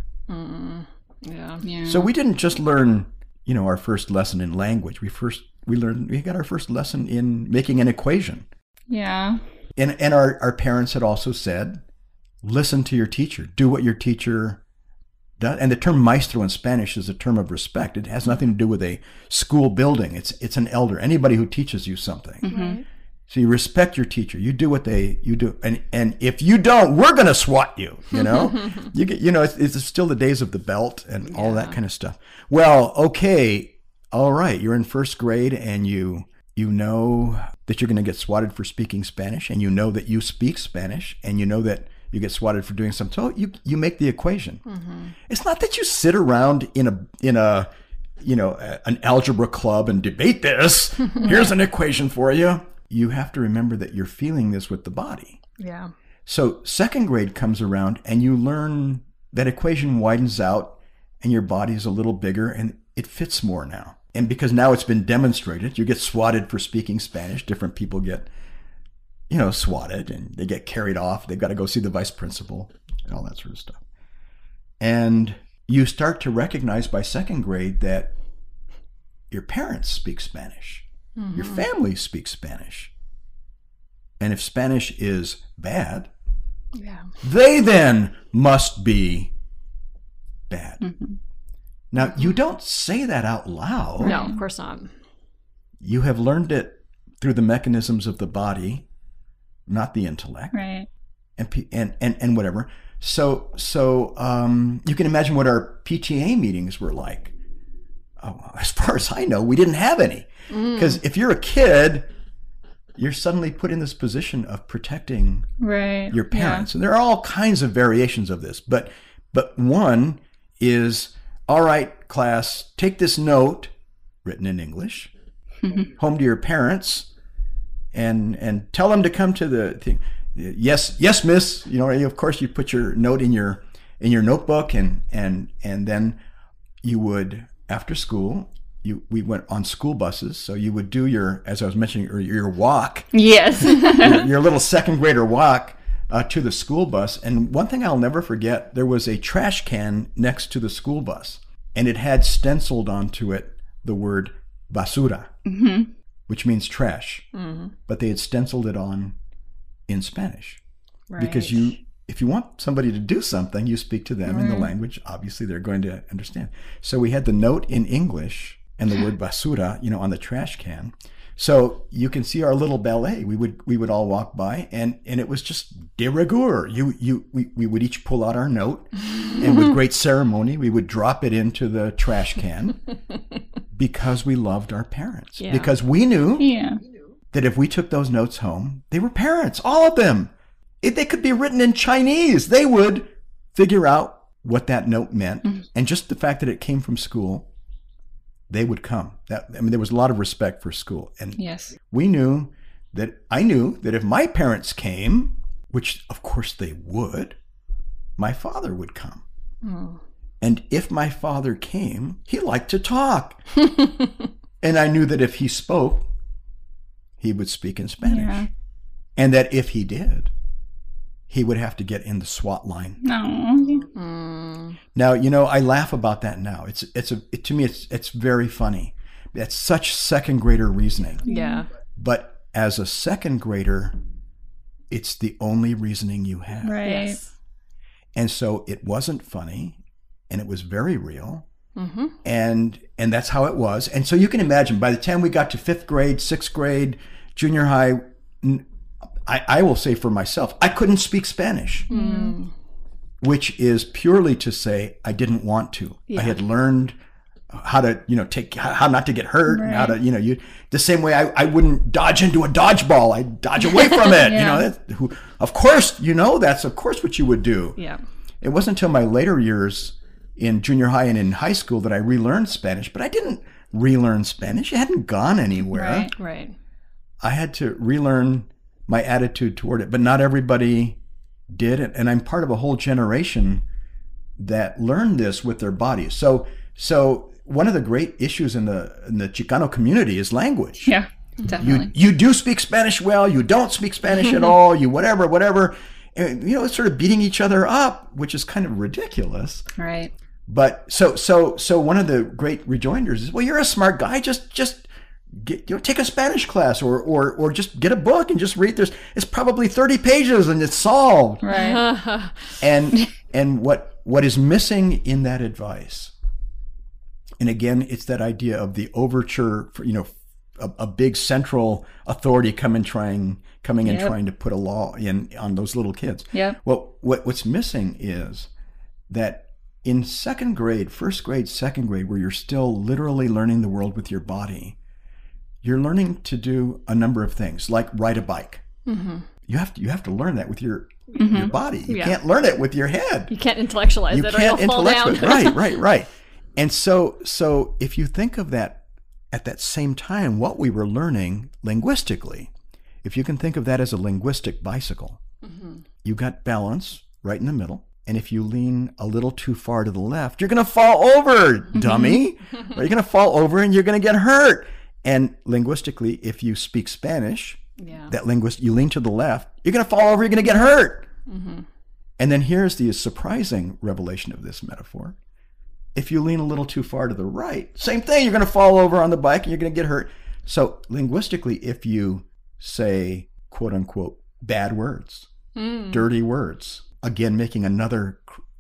Speaker 3: Yeah.
Speaker 4: So we didn't just learn, our first lesson in language. We got our first lesson in making an equation.
Speaker 2: Yeah.
Speaker 4: And our parents had also said, listen to your teacher. Do what your teacher does. And the term maestro in Spanish is a term of respect. It has nothing to do with a school building. It's an elder, anybody who teaches you something. So you respect your teacher. You do what you do. And if you don't, we're going to swat you, You get, it's still the days of the belt and all that kind of stuff. Well, okay. All right. You're in first grade and you know that you're going to get swatted for speaking Spanish, and you know that you speak Spanish, and you know that you get swatted for doing something. So you make the equation. It's not that you sit around in a an algebra club and debate this. Here's an equation for you. You have to remember that you're feeling this with the body.
Speaker 3: Yeah.
Speaker 4: So second grade comes around and you learn that equation widens out and your body is a little bigger and it fits more now. And because now it's been demonstrated, you get swatted for speaking Spanish. Different people get, swatted, and they get carried off. They've got to go see the vice principal and all that sort of stuff. And you start to recognize by second grade that your parents speak Spanish. Your family speaks Spanish. And if Spanish is bad, they then must be bad. Now, you don't say that out loud.
Speaker 3: No, of course not. You
Speaker 4: have learned it through the mechanisms of the body, not the intellect.
Speaker 2: Right.
Speaker 4: And whatever. So you can imagine what our PTA meetings were like. Oh, as far as I know, we didn't have any. Because if you're a kid, you're suddenly put in this position of protecting your parents. And there are all kinds of variations of this. But one is, all right, class, take this note, written in English, home to your parents, and tell them to come to the thing. Yes, miss. Of course, you put your note in your notebook, and then you would, after school, we went on school buses, so you would do as I was mentioning, your walk.
Speaker 2: Yes.
Speaker 4: your little second grader walk to the school bus. And one thing I'll never forget, there was a trash can next to the school bus, and it had stenciled onto it the word basura, which means trash. But they had stenciled it on in Spanish.
Speaker 3: Right.
Speaker 4: Because if you want somebody to do something, you speak to them in the language, obviously they're going to understand. So we had the note in English and the word basura, on the trash can. So you can see our little ballet. We would all walk by, and it was just de rigueur. We would each pull out our note, and with great ceremony, we would drop it into the trash can because we loved our parents.
Speaker 3: Yeah.
Speaker 4: Because we knew
Speaker 2: Yeah.
Speaker 4: that if we took those notes home, they were parents, all of them. They could be written in Chinese. They would figure out what that note meant, and just the fact that it came from school, they would come. There was a lot of respect for school, and
Speaker 2: Yes.
Speaker 4: I knew that if my parents came, which of course they would, my father would come. And if my father came, he liked to talk. And I knew that if he spoke, he would speak in Spanish.
Speaker 2: Yeah.
Speaker 4: And that if he did, he would have to get in the SWAT line.
Speaker 2: No.
Speaker 4: Now, I laugh about that now. To me, it's very funny. That's such second grader reasoning.
Speaker 3: Yeah.
Speaker 4: But as a second grader, it's the only reasoning you have.
Speaker 2: Right.
Speaker 3: Yes.
Speaker 4: And so it wasn't funny, and it was very real.
Speaker 3: Mm-hmm.
Speaker 4: And that's how it was. And so you can imagine, by the time we got to 5th grade, 6th grade, junior high, I will say for myself, I couldn't speak Spanish, which is purely to say I didn't want to.
Speaker 3: Yeah.
Speaker 4: I had learned how to, how not to get hurt, and how to, the same way I wouldn't dodge into a dodgeball. I'd dodge away from it.
Speaker 2: Yeah.
Speaker 4: Of course, that's of course what you would do.
Speaker 3: Yeah.
Speaker 4: It wasn't until my later years in junior high and in high school that I relearned Spanish, but I didn't relearn Spanish. It hadn't gone anywhere.
Speaker 3: Right.
Speaker 4: I had to relearn my attitude toward it, but not everybody did it. And I'm part of a whole generation that learned this with their bodies. So one of the great issues in the Chicano community is language.
Speaker 2: Yeah, definitely.
Speaker 4: You do speak Spanish well, you don't speak Spanish at all, you whatever. And, it's sort of beating each other up, which is kind of ridiculous.
Speaker 2: Right.
Speaker 4: But so one of the great rejoinders is, well, you're a smart guy, just get, take a Spanish class or just get a book and just read. It's probably 30 pages and it's solved.
Speaker 2: Right.
Speaker 4: And what is missing in that advice, and again, it's that idea of the overture for, a big central authority coming and trying to put a law in on those little kids.
Speaker 2: Yeah.
Speaker 4: Well, what's missing is that in 2nd grade, 1st grade, 2nd grade, where you're still literally learning the world with your body, you're learning to do a number of things, like ride a bike. Mm-hmm. You have to learn that with your body. You can't learn it with your head.
Speaker 3: You can't intellectualize it or you'll fall down.
Speaker 4: Right. And so if you think of that at that same time, what we were learning linguistically, if you can think of that as a linguistic bicycle, you got balance right in the middle. And if you lean a little too far to the left, you're going to fall over, dummy. Or you're going to fall over and you're going to get hurt. And linguistically, if you speak Spanish, you lean to the left, you're going to fall over, you're going to get hurt. Mm-hmm. And then here's the surprising revelation of this metaphor. If you lean a little too far to the right, same thing, you're going to fall over on the bike and you're going to get hurt. So linguistically, if you say, quote unquote, bad words, dirty words, again, making another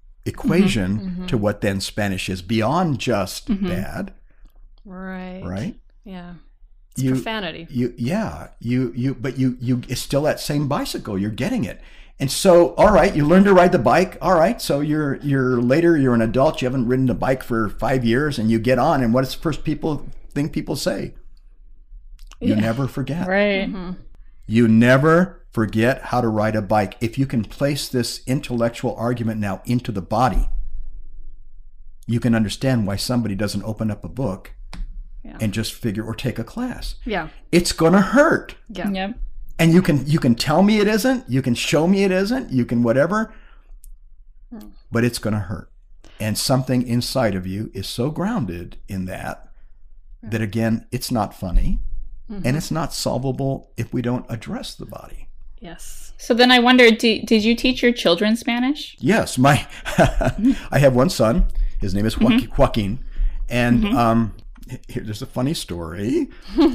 Speaker 4: equation to what then Spanish is beyond just bad. Right?
Speaker 3: Yeah. It's profanity.
Speaker 4: But it's still that same bicycle. You're getting it. And so, all right, you learn to ride the bike. All right, so you're an adult. You haven't ridden a bike for 5 years, and you get on. And what is the first thing people say? You never forget.
Speaker 2: Right.
Speaker 3: Mm-hmm.
Speaker 4: You never forget how to ride a bike. If you can place this intellectual argument now into the body, you can understand why somebody doesn't open up a book and just figure or take a class.
Speaker 3: Yeah.
Speaker 4: It's going to hurt.
Speaker 3: Yeah.
Speaker 2: Yep.
Speaker 4: And you can tell me it isn't, you can show me it isn't, you can whatever, but it's going to hurt. And something inside of you is so grounded in that again, it's not funny and it's not solvable if we don't address the body.
Speaker 3: Yes.
Speaker 2: So then I wonder, did you teach your children Spanish?
Speaker 4: Yes, I have one son. His name is Joaquin, and there's a funny story.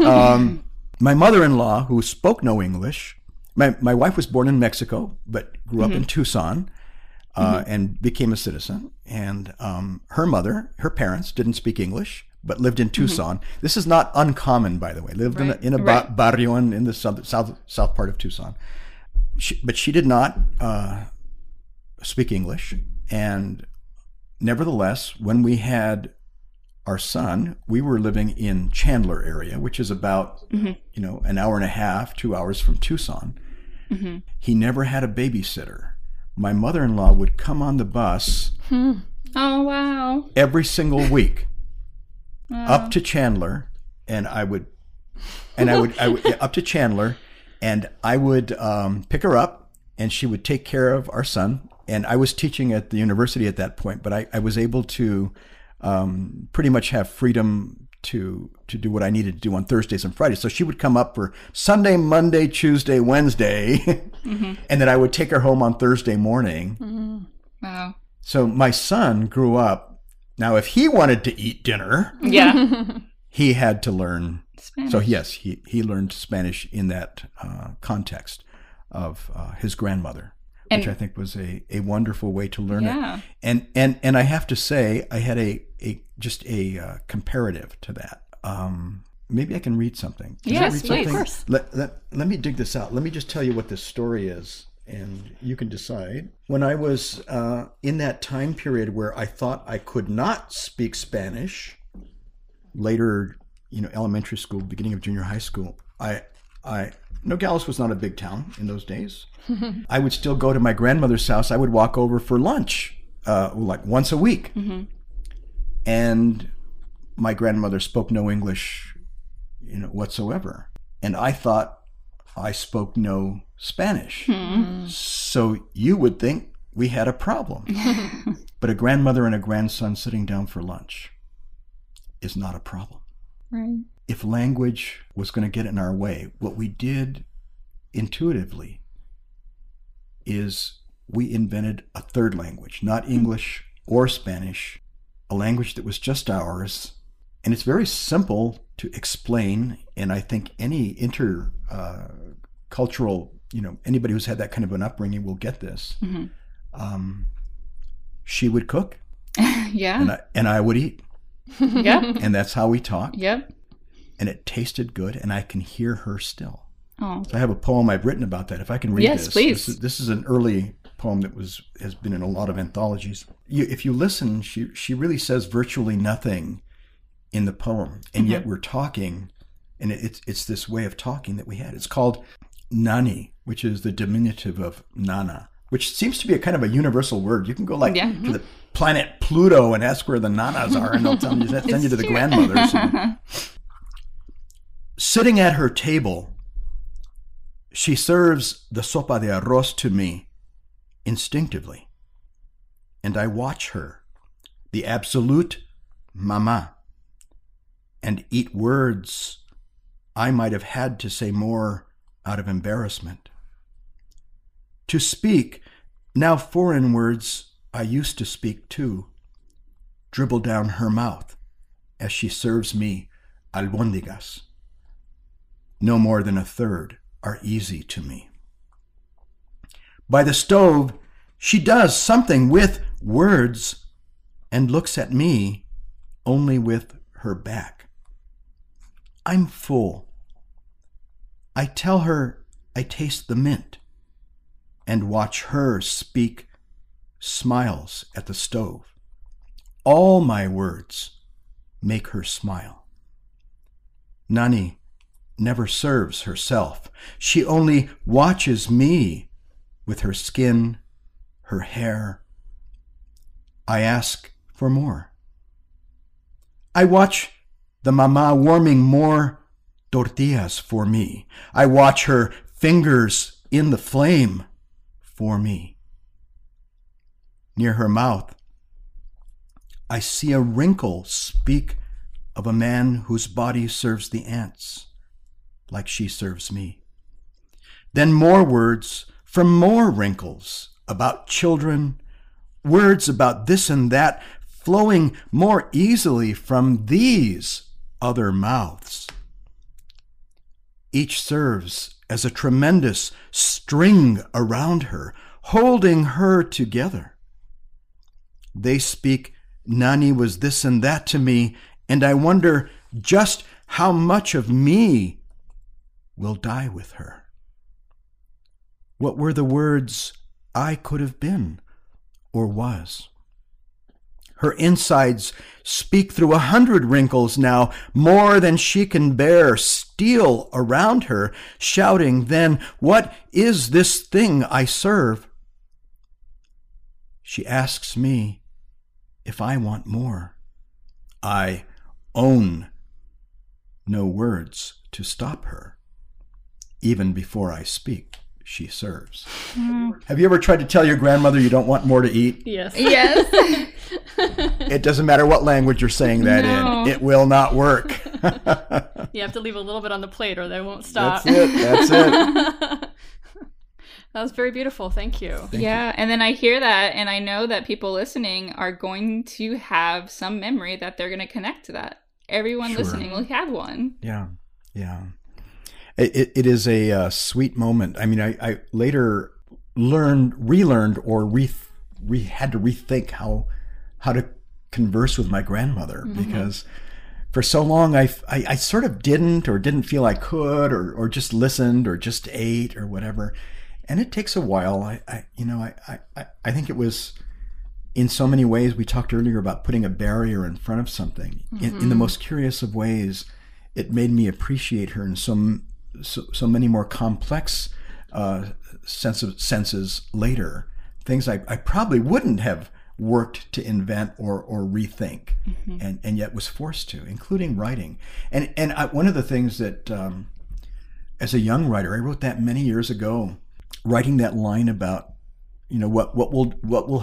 Speaker 4: My mother-in-law, who spoke no English, my wife was born in Mexico, but grew up in Tucson, and became a citizen. And her parents didn't speak English, but lived in Tucson. This is not uncommon, by the way. Lived in a barrio in the south part of Tucson. But she did not speak English. And nevertheless, when we had our son, we were living in Chandler area, which is about, an hour and a half, 2 hours from Tucson. He never had a babysitter. My mother-in-law would come on the bus.
Speaker 2: Oh, wow.
Speaker 4: Every single week up to Chandler, and I would up to Chandler, and I would pick her up, and she would take care of our son. And I was teaching at the university at that point, but I was able to pretty much have freedom to do what I needed to do on Thursdays and Fridays. So she would come up for Sunday, Monday, Tuesday, Wednesday, and then I would take her home on Thursday morning.
Speaker 2: Wow.
Speaker 4: So my son grew up. Now, if he wanted to eat dinner, he had to learn Spanish. So yes, he learned Spanish in that context of his grandmother, which I think was a wonderful way to learn it. And I have to say, I had a comparative to that. Maybe I can read something.
Speaker 2: Yes, please. Of course.
Speaker 4: Let me dig this out. Let me just tell you what this story is, and you can decide. When I was in that time period where I thought I could not speak Spanish, later, elementary school, beginning of junior high school, Nogales was not a big town in those days. I would still go to my grandmother's house. I would walk over for lunch, like once a week. And my grandmother spoke no English, whatsoever. And I thought I spoke no Spanish. So you would think we had a problem. But a grandmother and a grandson sitting down for lunch is not a problem.
Speaker 2: Right.
Speaker 4: If language was going to get in our way, what we did intuitively is we invented a third language, not English or Spanish, a language that was just ours. And it's very simple to explain. And I think any intercultural, anybody who's had that kind of an upbringing will get this. She would cook. And I would eat. And that's how we talked. And it tasted good, and I can hear her still. So I have a poem I've written about that. If I can read this. Yes,
Speaker 2: please.
Speaker 4: This is an early poem that has been in a lot of anthologies. If you listen, she really says virtually nothing in the poem, and yet we're talking, and it's this way of talking that we had. It's called Nani, which is the diminutive of Nana, which seems to be a kind of a universal word. You can go to the planet Pluto and ask where the Nanas are, and they'll send you to the grandmothers. Sitting at her table, she serves the sopa de arroz to me instinctively, and I watch her, the absolute mama, and eat words I might have had to say more out of embarrassment. To speak, now foreign words I used to speak too, dribble down her mouth as she serves me albóndigas. No more than a third are easy to me. By the stove, she does something with words and looks at me only with her back. I'm full. I tell her I taste the mint and watch her speak smiles at the stove. All my words make her smile. Nani never serves herself. She only watches me with her skin, her hair. I ask for more. I watch the mama warming more tortillas for me. I watch her fingers in the flame for me. Near her mouth, I see a wrinkle speak of a man whose body serves the ants like she serves me. Then more words from more wrinkles about children, words about this and that, flowing more easily from these other mouths. Each serves as a tremendous string around her, holding her together. They speak, Nani was this and that to me And I wonder just how much of me will die with her. What were the words I could have been or was? Her insides speak through 100 wrinkles now, more than she can bear, steal around her, shouting then, what is this thing I serve? She asks me if I want more. I own no words to stop her. Even before I speak, she serves. Have you ever tried to tell your grandmother you don't want more to eat?
Speaker 3: Yes.
Speaker 2: Yes.
Speaker 4: It doesn't matter what language you're saying that in. It will not work.
Speaker 3: You have to leave a little bit on the plate or they won't stop.
Speaker 4: That's it.
Speaker 3: That was very beautiful. Thank you.
Speaker 4: Thank you.
Speaker 2: And then I hear that, and I know that people listening are going to have some memory that they're going to connect to that. Everyone listening will have one.
Speaker 4: Yeah. It is a sweet moment. I mean, I later relearned, or had to rethink how to converse with my grandmother, because for so long I sort of didn't feel I could, or just listened, or just ate, or whatever. And it takes a while. I think it was, in so many ways, we talked earlier about putting a barrier in front of something. In the most curious of ways, it made me appreciate her in so many more complex senses later. Things I probably wouldn't have worked to invent or rethink, and yet was forced to, including writing. And one of the things that, as a young writer, I wrote that many years ago, writing that line about, what will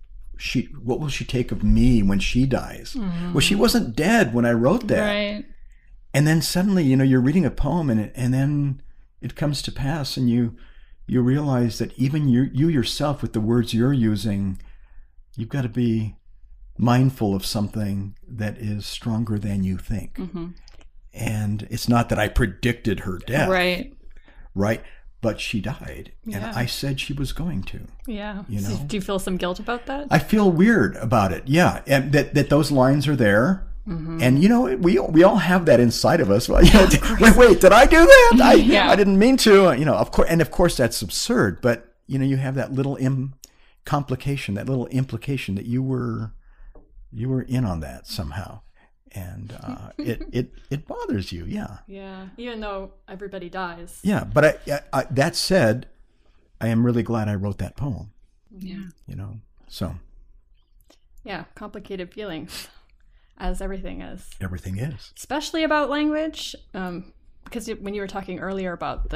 Speaker 4: she take of me when she dies? Well, she wasn't dead when I wrote that.
Speaker 2: Right.
Speaker 4: And then suddenly, you're reading a poem, and then it comes to pass, and you realize that even you yourself, with the words you're using, you've got to be mindful of something that is stronger than you think. And it's not that I predicted her death. Right? But she died, and I said she was going to.
Speaker 3: Yeah. So do you feel some guilt about that?
Speaker 4: I feel weird about it, yeah. And that those lines are there. And we all have that inside of us. Well, wait, did I do that? I didn't mean to. Of course that's absurd. But you have that little complication, that little implication that you were in on that somehow, and it bothers you.
Speaker 3: Yeah. Even though everybody dies.
Speaker 4: Yeah, but I that said, I am really glad I wrote that poem.
Speaker 2: Yeah.
Speaker 4: So.
Speaker 3: Yeah, complicated feelings. As everything is.
Speaker 4: Everything is.
Speaker 3: Especially about language, because when you were talking earlier about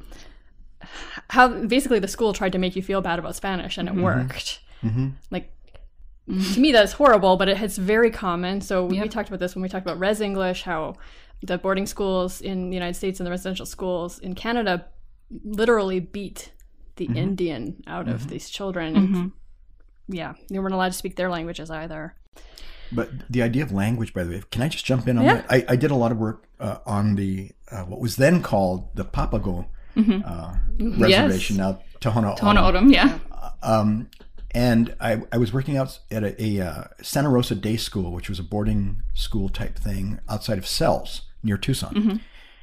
Speaker 3: how basically the school tried to make you feel bad about Spanish, and it worked. Like, to me that's horrible, but it's very common. So we talked about this when we talked about Res English, how the boarding schools in the United States and the residential schools in Canada literally beat the Indian out of these children. Yeah, they weren't allowed to speak their languages either.
Speaker 4: But the idea of language, by the way, can I just jump in on that? I did a lot of work on the what was then called the Papago Reservation, now Tohono
Speaker 2: O'odham, yeah.
Speaker 4: And I was working out at a Santa Rosa Day School, which was a boarding school type thing outside of Sells, near Tucson.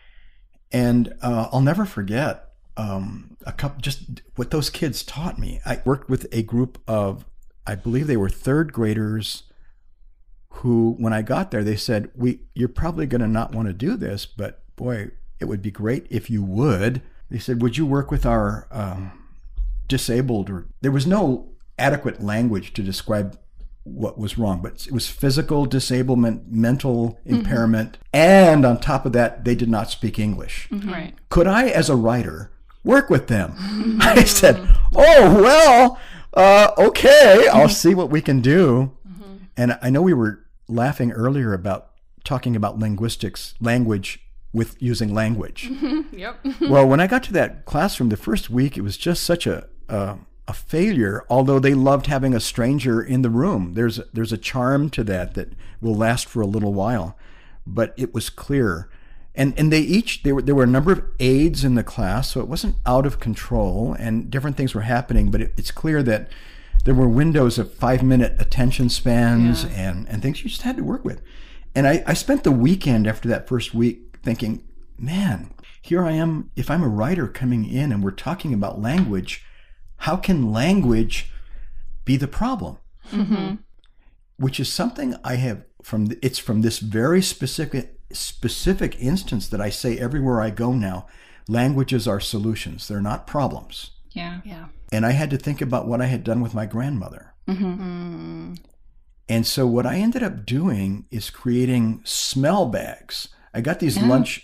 Speaker 4: And I'll never forget just what those kids taught me. I worked with a group of, I believe they were third graders, who, when I got there, they said, you're probably going to not want to do this, but boy, it would be great if you would. They said, would you work with our disabled? Or there was no adequate language to describe what was wrong, but it was physical disablement, mental impairment, and on top of that, they did not speak English.
Speaker 3: Right.
Speaker 4: Could I, as a writer, work with them? I said, oh, well, okay, I'll see what we can do. And I know we were laughing earlier about talking about language with using language.
Speaker 3: Yep.
Speaker 4: Well, when I got to that classroom the first week, it was just such a failure, although they loved having a stranger in the room. There's a charm to that will last for a little while. But it was clear. And there were a number of aides in the class, so it wasn't out of control, and different things were happening, but it's clear that there were windows of 5-minute attention spans and things you just had to work with. And I spent the weekend after that first week thinking, man, here I am. If I'm a writer coming in and we're talking about language, how can language be the problem?
Speaker 2: Mm-hmm.
Speaker 4: Which is something I have it's from this very specific instance that I say everywhere I go now. Languages are solutions. They're not problems.
Speaker 2: Yeah.
Speaker 4: And I had to think about what I had done with my grandmother.
Speaker 2: Mm-hmm.
Speaker 4: And so what I ended up doing is creating smell bags. I got these lunch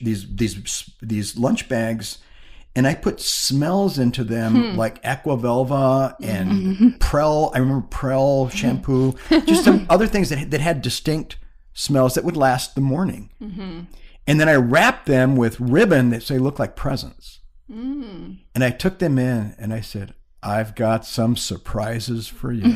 Speaker 4: bags, and I put smells into them like Aquavelva and Prel. I remember Prel shampoo, just some other things that had distinct smells that would last the morning. Mm-hmm. And then I wrapped them with ribbon that they look like presents. Mm. And I took them in and I said, I've got some surprises for you.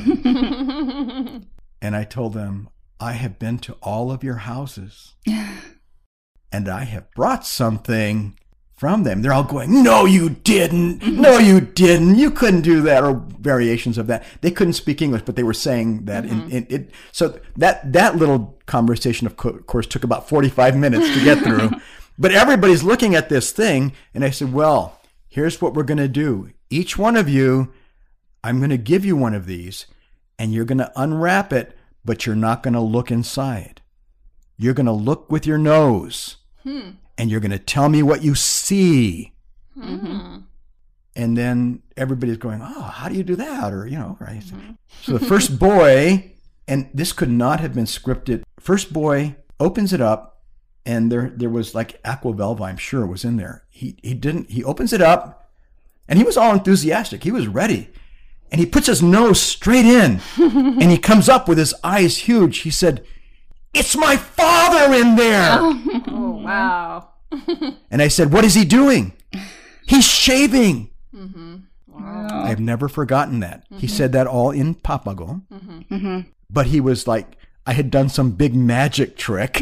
Speaker 4: And I told them, I have been to all of your houses and I have brought something from them. They're all going, no, you didn't. No, you didn't. You couldn't do that, or variations of that. They couldn't speak English, but they were saying that. Mm-hmm. So that little conversation, of course, took about 45 minutes to get through. But everybody's looking at this thing, and I said, well, here's what we're going to do. Each one of you, I'm going to give you one of these, and you're going to unwrap it, but you're not going to look inside. You're going to look with your nose, and you're going to tell me what you see. Mm-hmm. And then everybody's going, oh, how do you do that? Or, right? Mm-hmm. So the first boy, and this could not have been scripted, first boy opens it up, and there was like Aquavelva, I'm sure, was in there. He opens it up, and he was all enthusiastic. He was ready. And he puts his nose straight in, and he comes up with his eyes huge. He said, it's my father in there.
Speaker 3: Oh, wow.
Speaker 4: And I said, what is he doing? He's shaving. Mm-hmm. Wow. I've never forgotten that. Mm-hmm. He said that all in Papago. Mm-hmm. Mm-hmm. But he was like, I had done some big magic trick,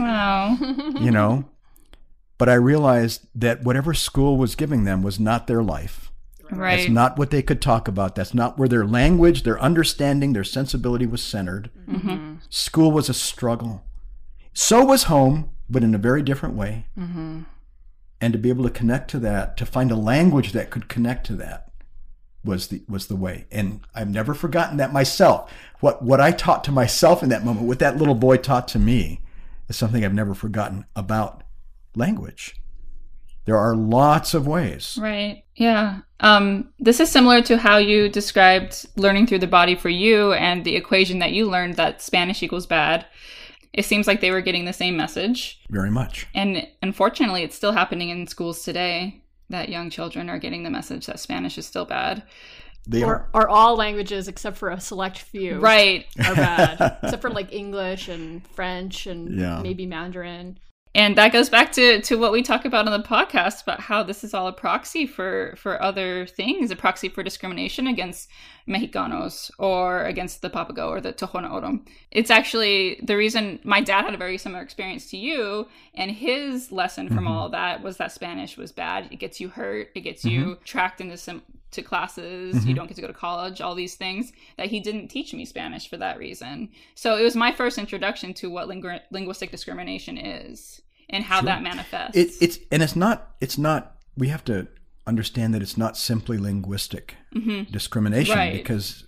Speaker 4: But I realized that whatever school was giving them was not their life.
Speaker 2: Right.
Speaker 4: That's not what they could talk about. That's not where their language, their understanding, their sensibility was centered. Mm-hmm. School was a struggle. So was home, but in a very different way. Mm-hmm. And to be able to connect to that, to find a language that could connect to that was the way. And I've never forgotten that myself. What I taught to myself in that moment, what that little boy taught to me, is something I've never forgotten about language. There are lots of ways.
Speaker 2: Right. Yeah. This is similar to how you described learning through the body for you and the equation that you learned that Spanish equals bad. It seems like they were getting the same message.
Speaker 4: Very much.
Speaker 2: And unfortunately, it's still happening in schools today that young children are getting the message that Spanish is still bad.
Speaker 3: Or all languages except for a select few
Speaker 2: right.
Speaker 3: are bad. Except for like English and French and maybe Mandarin.
Speaker 2: And that goes back to what we talk about on the podcast about how this is all a proxy for other things, a proxy for discrimination against Mexicanos or against the Papago or the Tohono O'odham. It's actually the reason my dad had a very similar experience to you, and his lesson from all of that was that Spanish was bad. It gets you hurt. It gets you tracked into to classes. You don't get to go to college, all these things, that he didn't teach me Spanish for that reason. So it was my first introduction to what linguistic discrimination is. And how that manifests.
Speaker 4: It's not. We have to understand that it's not simply linguistic discrimination, because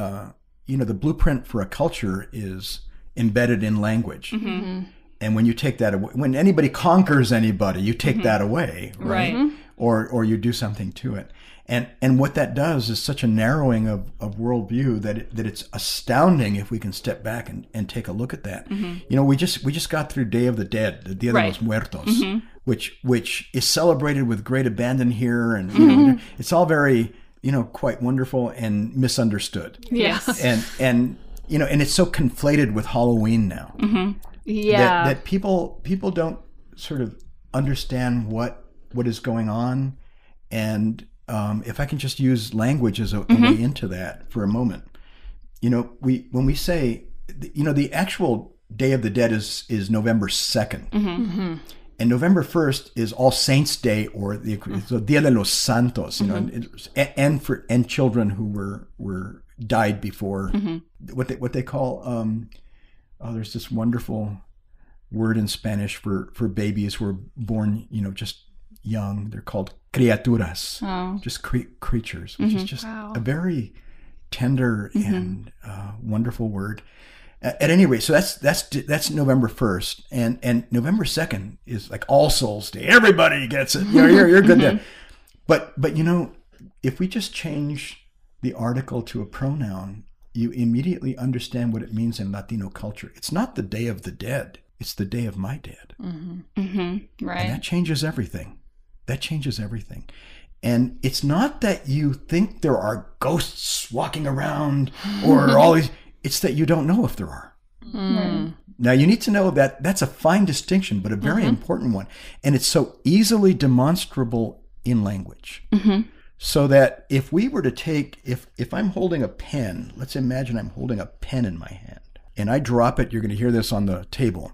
Speaker 4: the blueprint for a culture is embedded in language. Mm-hmm. And when you take that away, when anybody conquers anybody, you take that away, right? Or you do something to it. And what that does is such a narrowing of worldview that it's astounding if we can step back and take a look at that. Mm-hmm. We just got through Day of the Dead, the Dia de los Muertos, which is celebrated with great abandon here, and it's all very quite wonderful and misunderstood.
Speaker 3: Yes,
Speaker 4: and it's so conflated with Halloween now.
Speaker 3: Mm-hmm. Yeah,
Speaker 4: that people don't sort of understand what is going on. And if I can just use language as a way into that for a moment, when we say, the actual Day of the Dead is November 2nd, and November 1st is All Saints Day, or the Dia de los Santos, and children who were died before what they call there's this wonderful word in Spanish for babies who are born, just young. They're called criaturas, just creatures, which is just a very tender and wonderful word. At any rate, so that's November 1st, and November 2nd is like All Souls Day. Everybody gets it. You're good there. But if we just change the article to a pronoun, you immediately understand what it means in Latino culture. It's not the Day of the Dead. It's the Day of my dead.
Speaker 2: Right.
Speaker 4: And that changes everything. And it's not that you think there are ghosts walking around or all these. It's that you don't know if there are. Now, you need to know that that's a fine distinction, but a very important one. And it's so easily demonstrable in language. So that if we were to take, if I'm holding a pen, let's imagine I'm holding a pen in my hand, and I drop it, you're going to hear this on the table.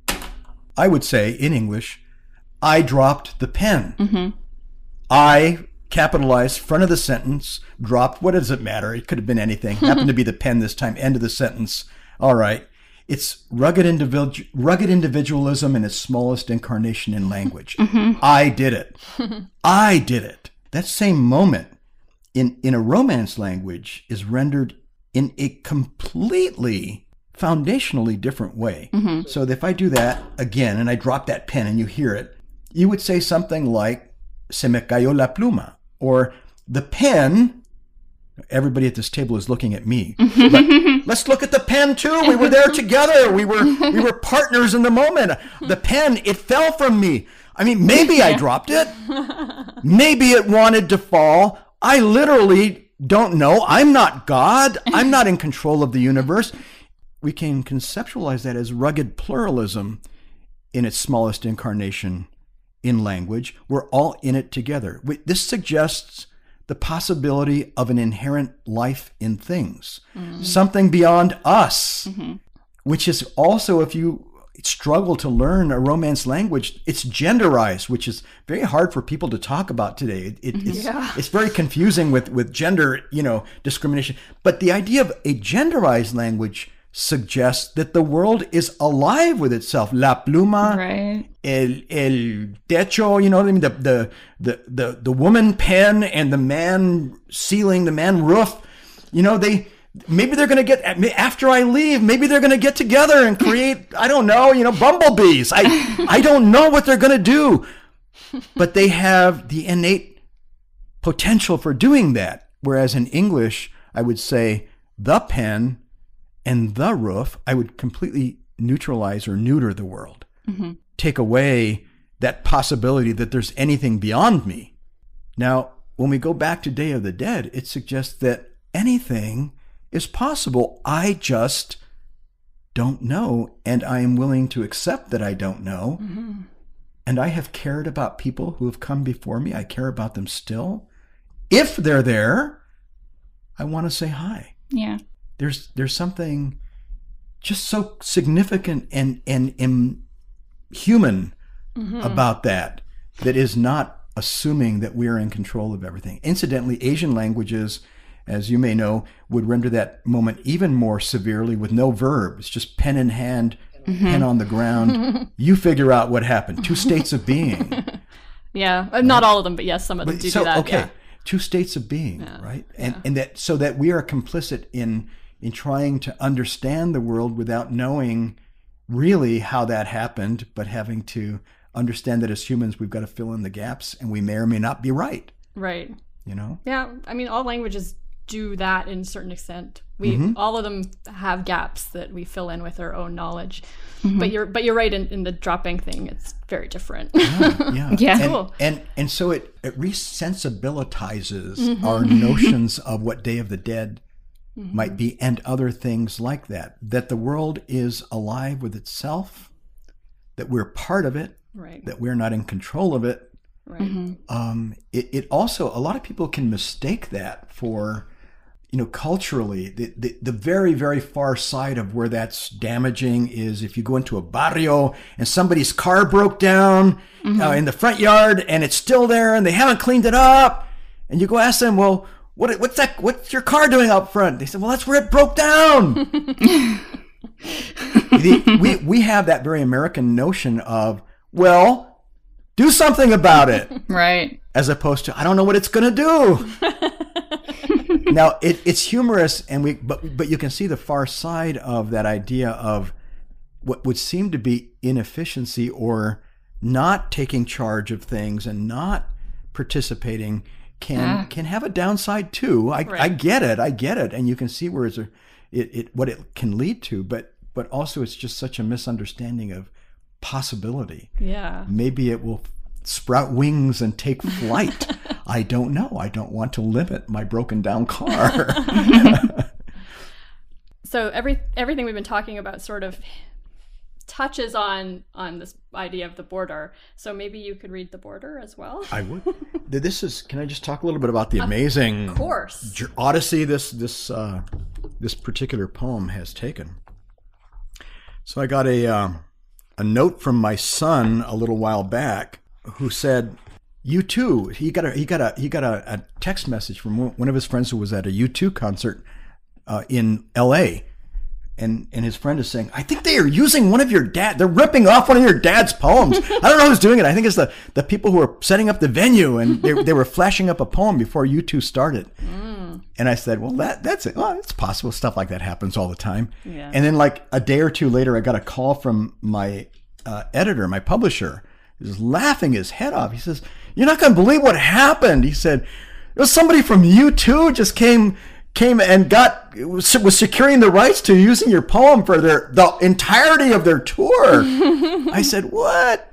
Speaker 4: I would say, in English, I dropped the pen. I, capitalized, front of the sentence, dropped, what does it matter? It could have been anything. Happened to be the pen this time, end of the sentence. All right. It's rugged individualism in its smallest incarnation in language. I did it. I did it. That same moment in a Romance language is rendered in a completely foundationally different way. So if I do that again and I drop that pen and you hear it, you would say something like, se me cayó la pluma, or the pen. Everybody at this table is looking at me. But let's look at the pen too. We were there together. We were partners in the moment. The pen, it fell from me. I mean, maybe I dropped it. Maybe it wanted to fall. I literally don't know. I'm not God. I'm not in control of the universe. We can conceptualize that as rugged pluralism in its smallest incarnation in language. We're all in it together. This suggests the possibility of an inherent life in things, something beyond us, which is also, if you struggle to learn a Romance language, it's genderized, which is very hard for people to talk about today. It's very confusing with gender, discrimination. But the idea of a genderized language suggests that the world is alive with itself. La pluma,
Speaker 2: right.
Speaker 4: el techo, the woman pen and the man ceiling, the man roof, maybe they're going to get, after I leave, maybe they're going to get together and create, I don't know, bumblebees. I don't know what they're going to do, but they have the innate potential for doing that. Whereas in English, I would say the pen and the roof, I would completely neutralize or neuter the world. Take away that possibility that there's anything beyond me. Now, when we go back to Day of the Dead, it suggests that anything is possible. I just don't know, and I am willing to accept that I don't know. And I have cared about people who have come before me. I care about them still. If they're there, I want to say hi.
Speaker 2: Yeah.
Speaker 4: There's something just so significant and human about that is not assuming that we're in control of everything. Incidentally, Asian languages, as you may know, would render that moment even more severely with no verb. It's just pen in hand, pen on the ground. You figure out what happened. Two states of being.
Speaker 3: Yeah, not all of them, but yes, some of them do that.
Speaker 4: Okay,
Speaker 3: yeah.
Speaker 4: Two states of being, right? And that so that we are complicit in trying to understand the world without knowing really how that happened, but having to understand that as humans, we've got to fill in the gaps, and we may or may not be right.
Speaker 3: Right.
Speaker 4: Yeah,
Speaker 3: I mean, all languages do that in a certain extent. All of them have gaps that we fill in with our own knowledge. But you're right in the dropping thing. It's very different.
Speaker 2: Yeah.
Speaker 3: Cool.
Speaker 4: And so it resensibilitizes our notions of what Day of the Dead might be, and other things like that. That the world is alive with itself, that we're part of it,
Speaker 3: right.
Speaker 4: that we're not in control of it.
Speaker 3: Right.
Speaker 4: It also, a lot of people can mistake that for, culturally, the very, very far side of where that's damaging is if you go into a barrio and somebody's car broke down in the front yard and it's still there and they haven't cleaned it up, and you go ask them, well, what's your car doing out front? They said, well, that's where it broke down. We have that very American notion of, well, do something about it.
Speaker 2: Right.
Speaker 4: As opposed to, I don't know what it's going to do. Now, it's humorous, but you can see the far side of that idea of what would seem to be inefficiency or not taking charge of things and not participating can have a downside too. I get it, and you can see where what it can lead to, but also it's just such a misunderstanding of possibility.
Speaker 3: Yeah.
Speaker 4: Maybe it will sprout wings and take flight. I don't know. I don't want to limit my broken down car.
Speaker 3: So everything we've been talking about sort of touches on this idea of the border. So maybe you could read the border as well.
Speaker 4: I would. Can I just talk a little bit about the amazing odyssey this particular poem has taken? So I got a note from my son a little while back who said, U2, he got a text message from one of his friends who was at a U2 concert in LA. And his friend is saying, I think they are using they're ripping off one of your dad's poems. I don't know who's doing it. I think it's the people who are setting up the venue, and they were flashing up a poem before U2 started. And I said, well, that's it. Well, it's possible. Stuff like that happens all the time. Yeah. And then like a day or two later, I got a call from my editor, my publisher. He was laughing his head off. He says, you're not going to believe what happened. He said, it was somebody from U2 just came and was securing the rights to using your poem for the entirety of their tour. I said, what?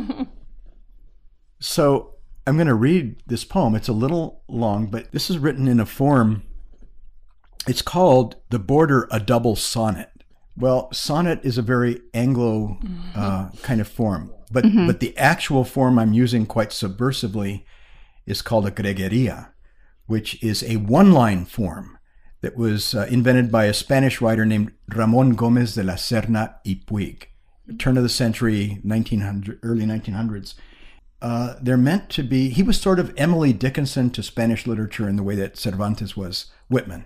Speaker 4: So I'm going to read this poem. It's a little long, but this is written in a form. It's called The Border, a Double Sonnet. Well, sonnet is a very Anglo kind of form, but the actual form I'm using quite subversively is called a gregueria, which is a one-line form that was invented by a Spanish writer named Ramón Gómez de la Serna y Puig, turn of the century, early 1900s. They're meant to be, he was sort of Emily Dickinson to Spanish literature in the way that Cervantes was Whitman.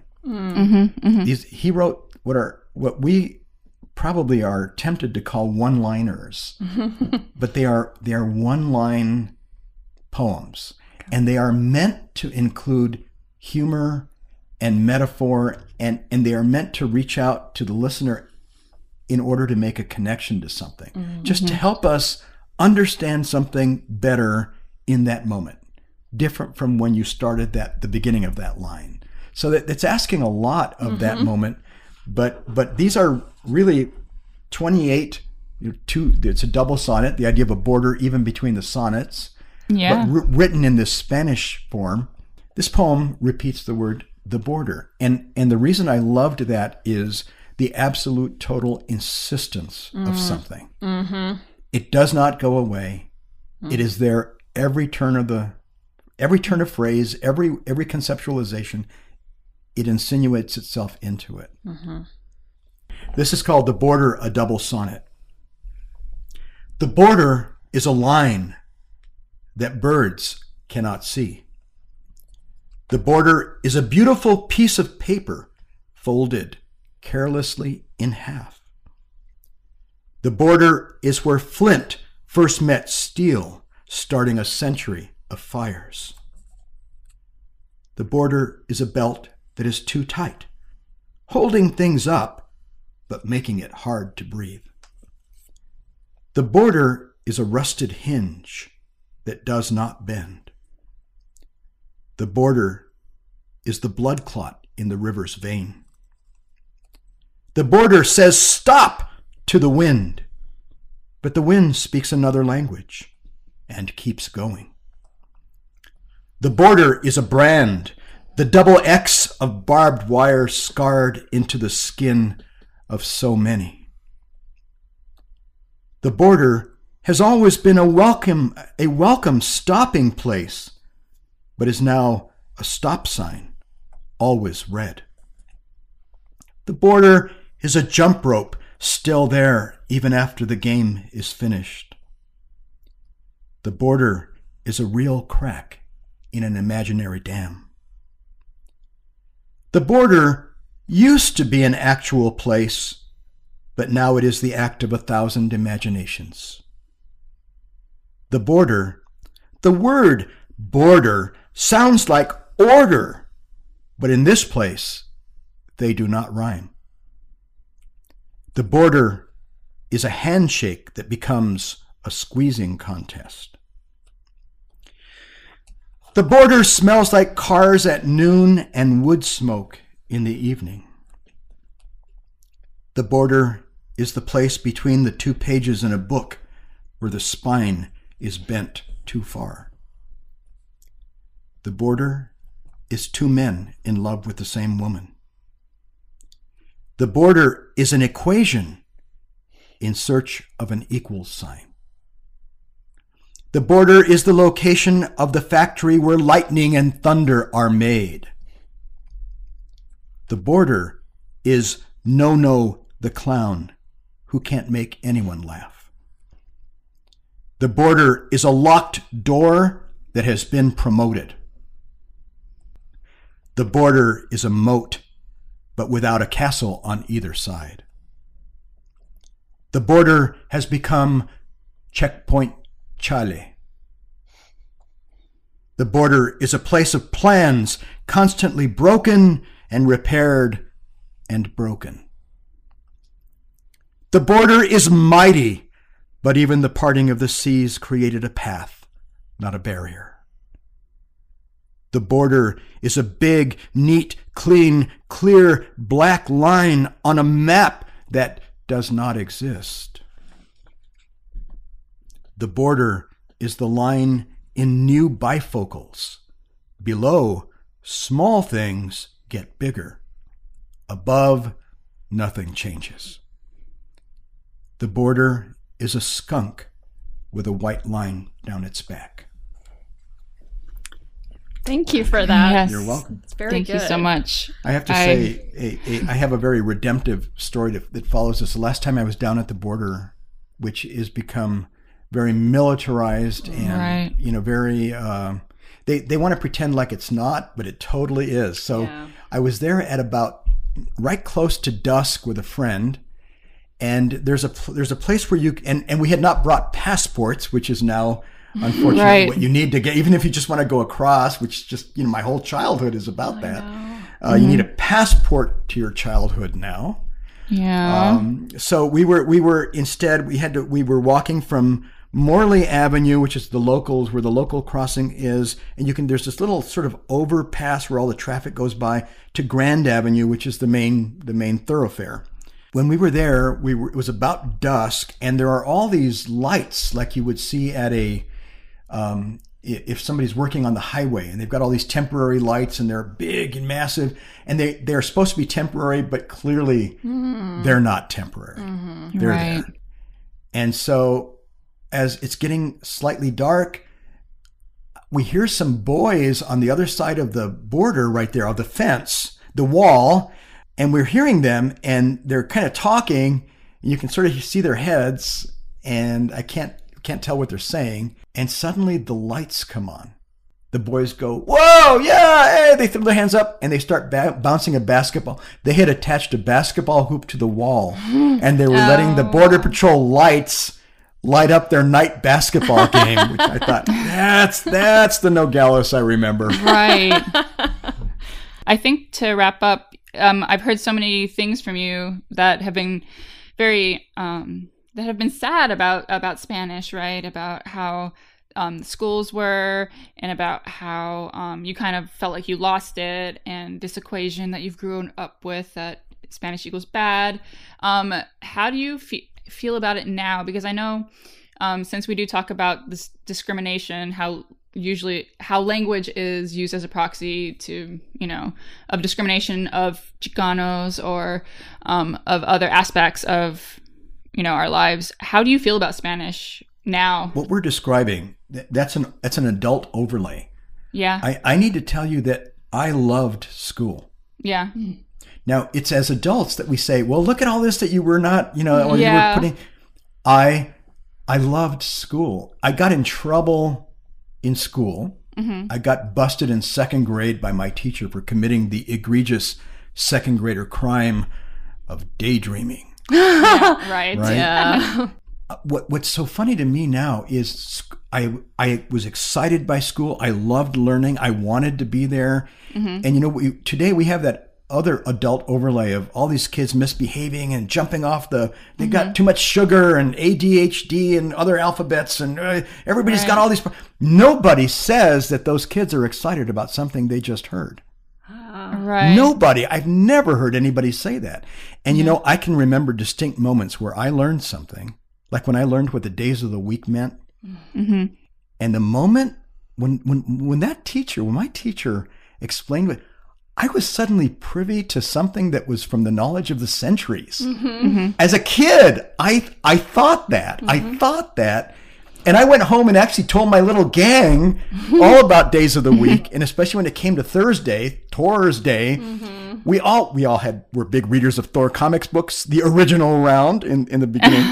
Speaker 4: He wrote what we probably are tempted to call one-liners, but they are one-line poems, and they are meant to include humor and metaphor, and they are meant to reach out to the listener in order to make a connection to something, just to help us understand something better in that moment, different from when you started the beginning of that line. So it's asking a lot of that moment, but these are really 28, it's a double sonnet, the idea of a border even between the sonnets, but written in this Spanish form. This poem repeats the word the border. And the reason I loved that is the absolute total insistence of something. It does not go away. It is there every turn of phrase, every conceptualization. It insinuates itself into it. This is called The Border, a Double Sonnet. The border is a line that birds cannot see. The border is a beautiful piece of paper folded carelessly in half. The border is where flint first met steel, starting a century of fires. The border is a belt that is too tight, holding things up, but making it hard to breathe. The border is a rusted hinge that does not bend. The border is the blood clot in the river's vein. The border says stop to the wind, but the wind speaks another language and keeps going. The border is a brand, the double X of barbed wire scarred into the skin of so many. The border has always been a welcome stopping place, but is now a stop sign, always red. The border is a jump rope still there even after the game is finished. The border is a real crack in an imaginary dam. The border used to be an actual place, but but now it is the act of 1,000 imaginations. The border, the word border sounds like order, but in this place, they do not rhyme. The border is a handshake that becomes a squeezing contest. The border smells like cars at noon and wood smoke in the evening. The border is the place between the 2 pages in a book where the spine is bent too far. The border is 2 men in love with the same woman. The border is an equation in search of an equals sign. The border is the location of the factory where lightning and thunder are made. The border is No-No the clown who can't make anyone laugh. The border is a locked door that has been promoted. The border is a moat, but without a castle on either side. The border has become Checkpoint Charlie. The border is a place of plans constantly broken and repaired and broken. The border is mighty, but even the parting of the seas created a path, not a barrier. The border is a big, neat, clean, clear, black line on a map that does not exist. The border is the line in new bifocals. Below, small things get bigger. Above, nothing changes. The border is a skunk with a white line down its back.
Speaker 3: Thank you for that.
Speaker 2: Yes.
Speaker 4: You're welcome.
Speaker 3: It's very
Speaker 2: Thank
Speaker 3: good.
Speaker 2: you so much.
Speaker 4: I have to say, I have a very redemptive story that follows this. The last time I was down at the border, which has become very militarized and, very, they want to pretend like it's not, but it totally is. So I was there at about right close to dusk with a friend. And there's a place where you, and we had not brought passports, which is now, unfortunately, what you need to get, even if you just want to go across, which just, my whole childhood is about that. You need a passport to your childhood now.
Speaker 2: Yeah.
Speaker 4: So we were instead, we were walking from Morley Avenue, which is where the local crossing is. And there's this little sort of overpass where all the traffic goes by, to Grand Avenue, which is the main thoroughfare. When we were there, it was about dusk, and there are all these lights like you would see at if somebody's working on the highway, and they've got all these temporary lights, and they're big and massive, and they're supposed to be temporary, but clearly they're not temporary. They're there. And so as it's getting slightly dark, we hear some boys on the other side of the border right there, of the fence, the wall, and we're hearing them, and they're kind of talking, and you can sort of see their heads, and I can't tell what they're saying. And suddenly the lights come on. The boys go, "Whoa, yeah!" Hey, they throw their hands up, and they start bouncing a basketball. They had attached a basketball hoop to the wall, and they were letting the Border Patrol lights light up their night basketball game, which I thought, that's the Nogales I remember.
Speaker 2: Right. I think to wrap up, I've heard so many things from you that have been very that have been sad about Spanish, right? About how schools were, and about how you kind of felt like you lost it, and this equation that you've grown up with, that Spanish equals bad. How do you feel about it now? Because I know since we do talk about this discrimination, how language is used as a proxy to, of discrimination of Chicanos or of other aspects of, our lives. How do you feel about Spanish now?
Speaker 4: What we're describing, that's an adult overlay.
Speaker 2: Yeah.
Speaker 4: I need to tell you that I loved school.
Speaker 2: Yeah.
Speaker 4: Now, it's as adults that we say, well, look at all this that you were not, or you were putting. I loved school. I got in trouble in school. Mm-hmm. I got busted in second grade by my teacher for committing the egregious second grader crime of daydreaming.
Speaker 3: Right.
Speaker 4: Right?
Speaker 3: Yeah.
Speaker 4: What's so funny to me now is I was excited by school. I loved learning. I wanted to be there. And today we have that other adult overlay of all these kids misbehaving and jumping off they got too much sugar and ADHD and other alphabets, and everybody's got all these. Nobody says that those kids are excited about something they just heard.
Speaker 2: Right.
Speaker 4: Nobody. I've never heard anybody say that. And I can remember distinct moments where I learned something, like when I learned what the days of the week meant. And the moment when my teacher explained what, I was suddenly privy to something that was from the knowledge of the centuries. As a kid, I thought that. I thought that. And I went home and actually told my little gang all about days of the week. And especially when it came to Thursday, Thor's Day, we all were big readers of Thor comics books, the original round in the beginning.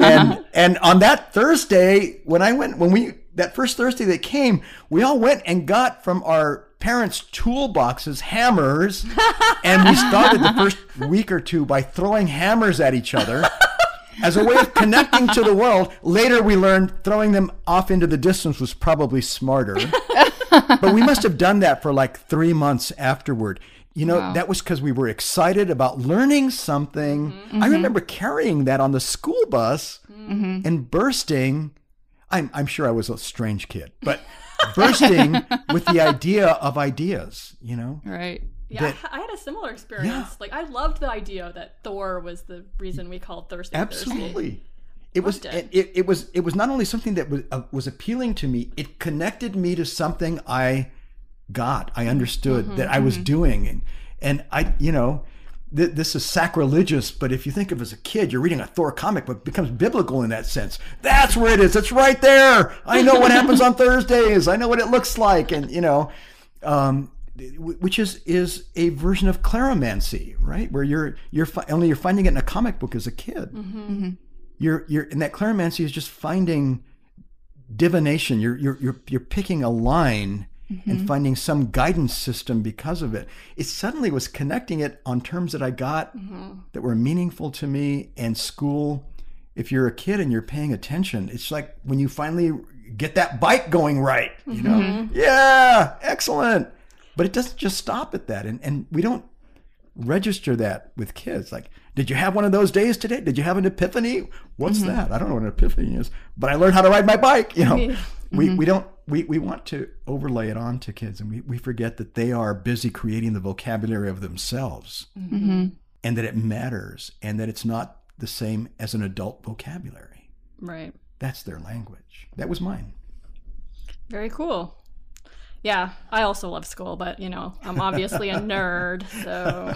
Speaker 4: And on that Thursday, that first Thursday that came, we all went and got from our parents' toolboxes hammers, and we started the first week or two by throwing hammers at each other as a way of connecting to the world. Later we learned throwing them off into the distance was probably smarter. But we must have done that for like 3 months afterward. Wow. That was because we were excited about learning something. I remember carrying that on the school bus and bursting. I'm sure I was a strange kid, but bursting with the idea of ideas,
Speaker 2: Right.
Speaker 3: Yeah, I had a similar experience. Yeah. Like, I loved the idea that Thor was the reason we called Thursday.
Speaker 4: Absolutely. It was not only something that was appealing to me, it connected me to something I understood that I was doing. And I, this is sacrilegious, but if you think of it as a kid, you're reading a Thor comic book, it becomes biblical in that sense. That's where it is. It's right there. I know what happens on Thursdays. I know what it looks like. And, which is a version of claromancy, right? Where you're finding it in a comic book as a kid. You're and that claromancy is just finding divination. You're picking a line and finding some guidance system because of it. It suddenly was connecting it on terms that I got that were meaningful to me. And school, if you're a kid and you're paying attention, it's like when you finally get that bike going right, yeah, excellent. But it doesn't just stop at that. And we don't register that with kids. Like, did you have one of those days today? Did you have an epiphany? What's that? I don't know what an epiphany is, but I learned how to ride my bike. We want to overlay it on to kids, and we forget that they are busy creating the vocabulary of themselves, and that it matters, and that it's not the same as an adult vocabulary.
Speaker 3: Right. That's
Speaker 4: their language. That was mine.
Speaker 3: Very cool. Yeah, I also love school, but, I'm obviously a nerd, so.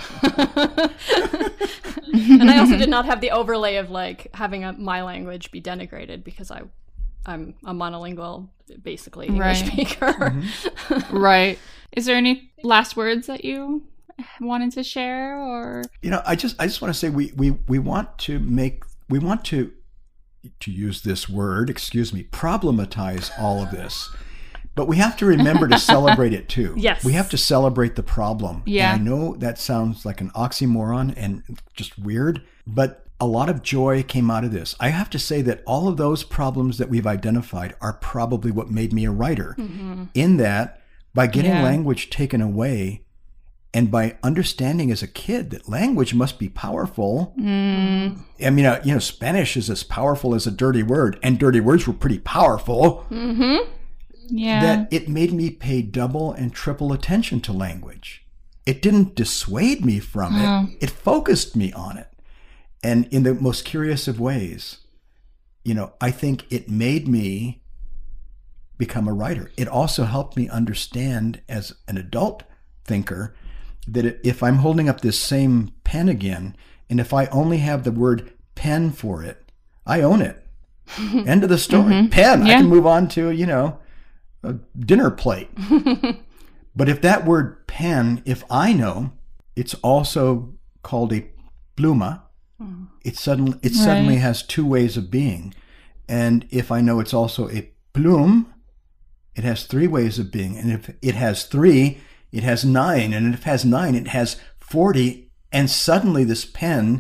Speaker 3: And I also did not have the overlay of, like, having my language be denigrated because I'm a monolingual, basically, English speaker.
Speaker 2: Right. Is there any last words that you wanted to share, or?
Speaker 4: I just want to say we want to use this word, problematize all of this. But we have to remember to celebrate it too.
Speaker 3: Yes.
Speaker 4: We have to celebrate the problem.
Speaker 2: Yeah.
Speaker 4: And I know that sounds like an oxymoron and just weird, but a lot of joy came out of this. I have to say that all of those problems that we've identified are probably what made me a writer. In that, by getting language taken away and by understanding as a kid that language must be powerful. I mean, Spanish is as powerful as a dirty word, and dirty words were pretty powerful. That it made me pay double and triple attention to language. It didn't dissuade me from it. It focused me on it. And in the most curious of ways, I think it made me become a writer. It also helped me understand as an adult thinker that if I'm holding up this same pen again, and if I only have the word pen for it, I own it. End of the story. Pen. I can move on to, a dinner plate. But if that word pen, if I know it's also called a pluma, it suddenly has two ways of being. And if I know it's also a plume, it has three ways of being. And if it has three, it has nine. And if it has nine, it has 40. And suddenly this pen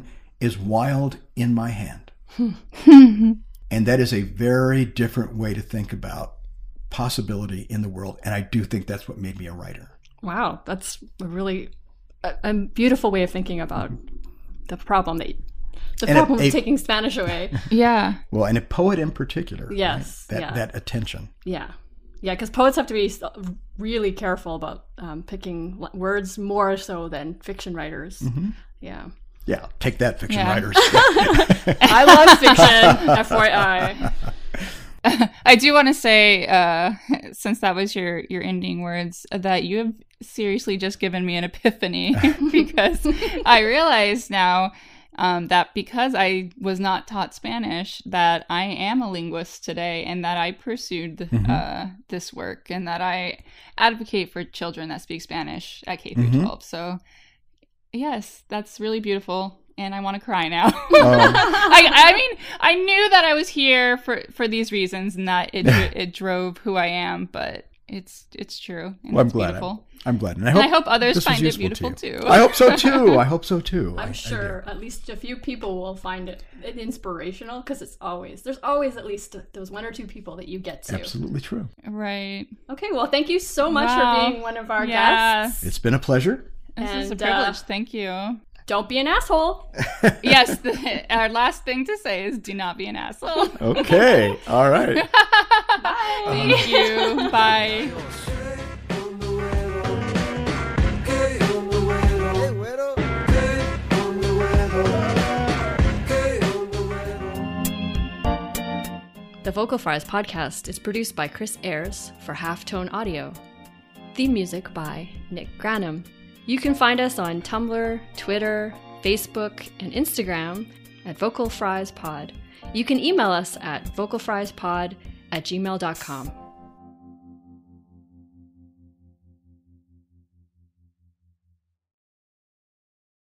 Speaker 4: is wild in my hand. And that is a very different way to think about possibility in the world. And I do think that's what made me a writer.
Speaker 3: Wow, that's a really a beautiful way of thinking about the problem of taking Spanish away.
Speaker 2: Yeah.
Speaker 4: Well, and a poet in particular.
Speaker 3: Yes.
Speaker 4: Right? That attention.
Speaker 3: Yeah. Yeah, because poets have to be really careful about picking words more so than fiction writers. Mm-hmm. Yeah.
Speaker 4: Yeah, take that, fiction writers.
Speaker 3: I love fiction, FYI.
Speaker 2: I do want to say, since that was your ending words, that you have seriously just given me an epiphany because I realize now that because I was not taught Spanish, that I am a linguist today and that I pursued this work and that I advocate for children that speak Spanish at K through 12. So yes, that's really beautiful. And I want to cry now. I mean, I knew that I was here for these reasons and that it drove who I am, but it's true. And
Speaker 4: well, I'm
Speaker 2: it's
Speaker 4: glad.
Speaker 2: Beautiful.
Speaker 4: I'm glad. And
Speaker 2: I hope others find it beautiful too.
Speaker 4: I hope so too.
Speaker 3: I'm sure at least a few people will find it inspirational because there's always at least those one or two people that you get to.
Speaker 4: Absolutely true.
Speaker 2: Right.
Speaker 3: Okay, well, thank you so much for being one of our guests.
Speaker 4: It's been a pleasure.
Speaker 2: This is a privilege. Thank you.
Speaker 3: Don't be an asshole.
Speaker 2: Yes, our last thing to say is do not be an asshole.
Speaker 4: Okay. All right.
Speaker 3: Bye.
Speaker 2: Thank you. Bye.
Speaker 3: The Vocal Fries podcast is produced by Chris Ayers for Halftone Audio. Theme music by Nick Granum. You can find us on Tumblr, Twitter, Facebook, and Instagram at Vocal Fries Pod. You can email us at vocalfriespod@gmail.com.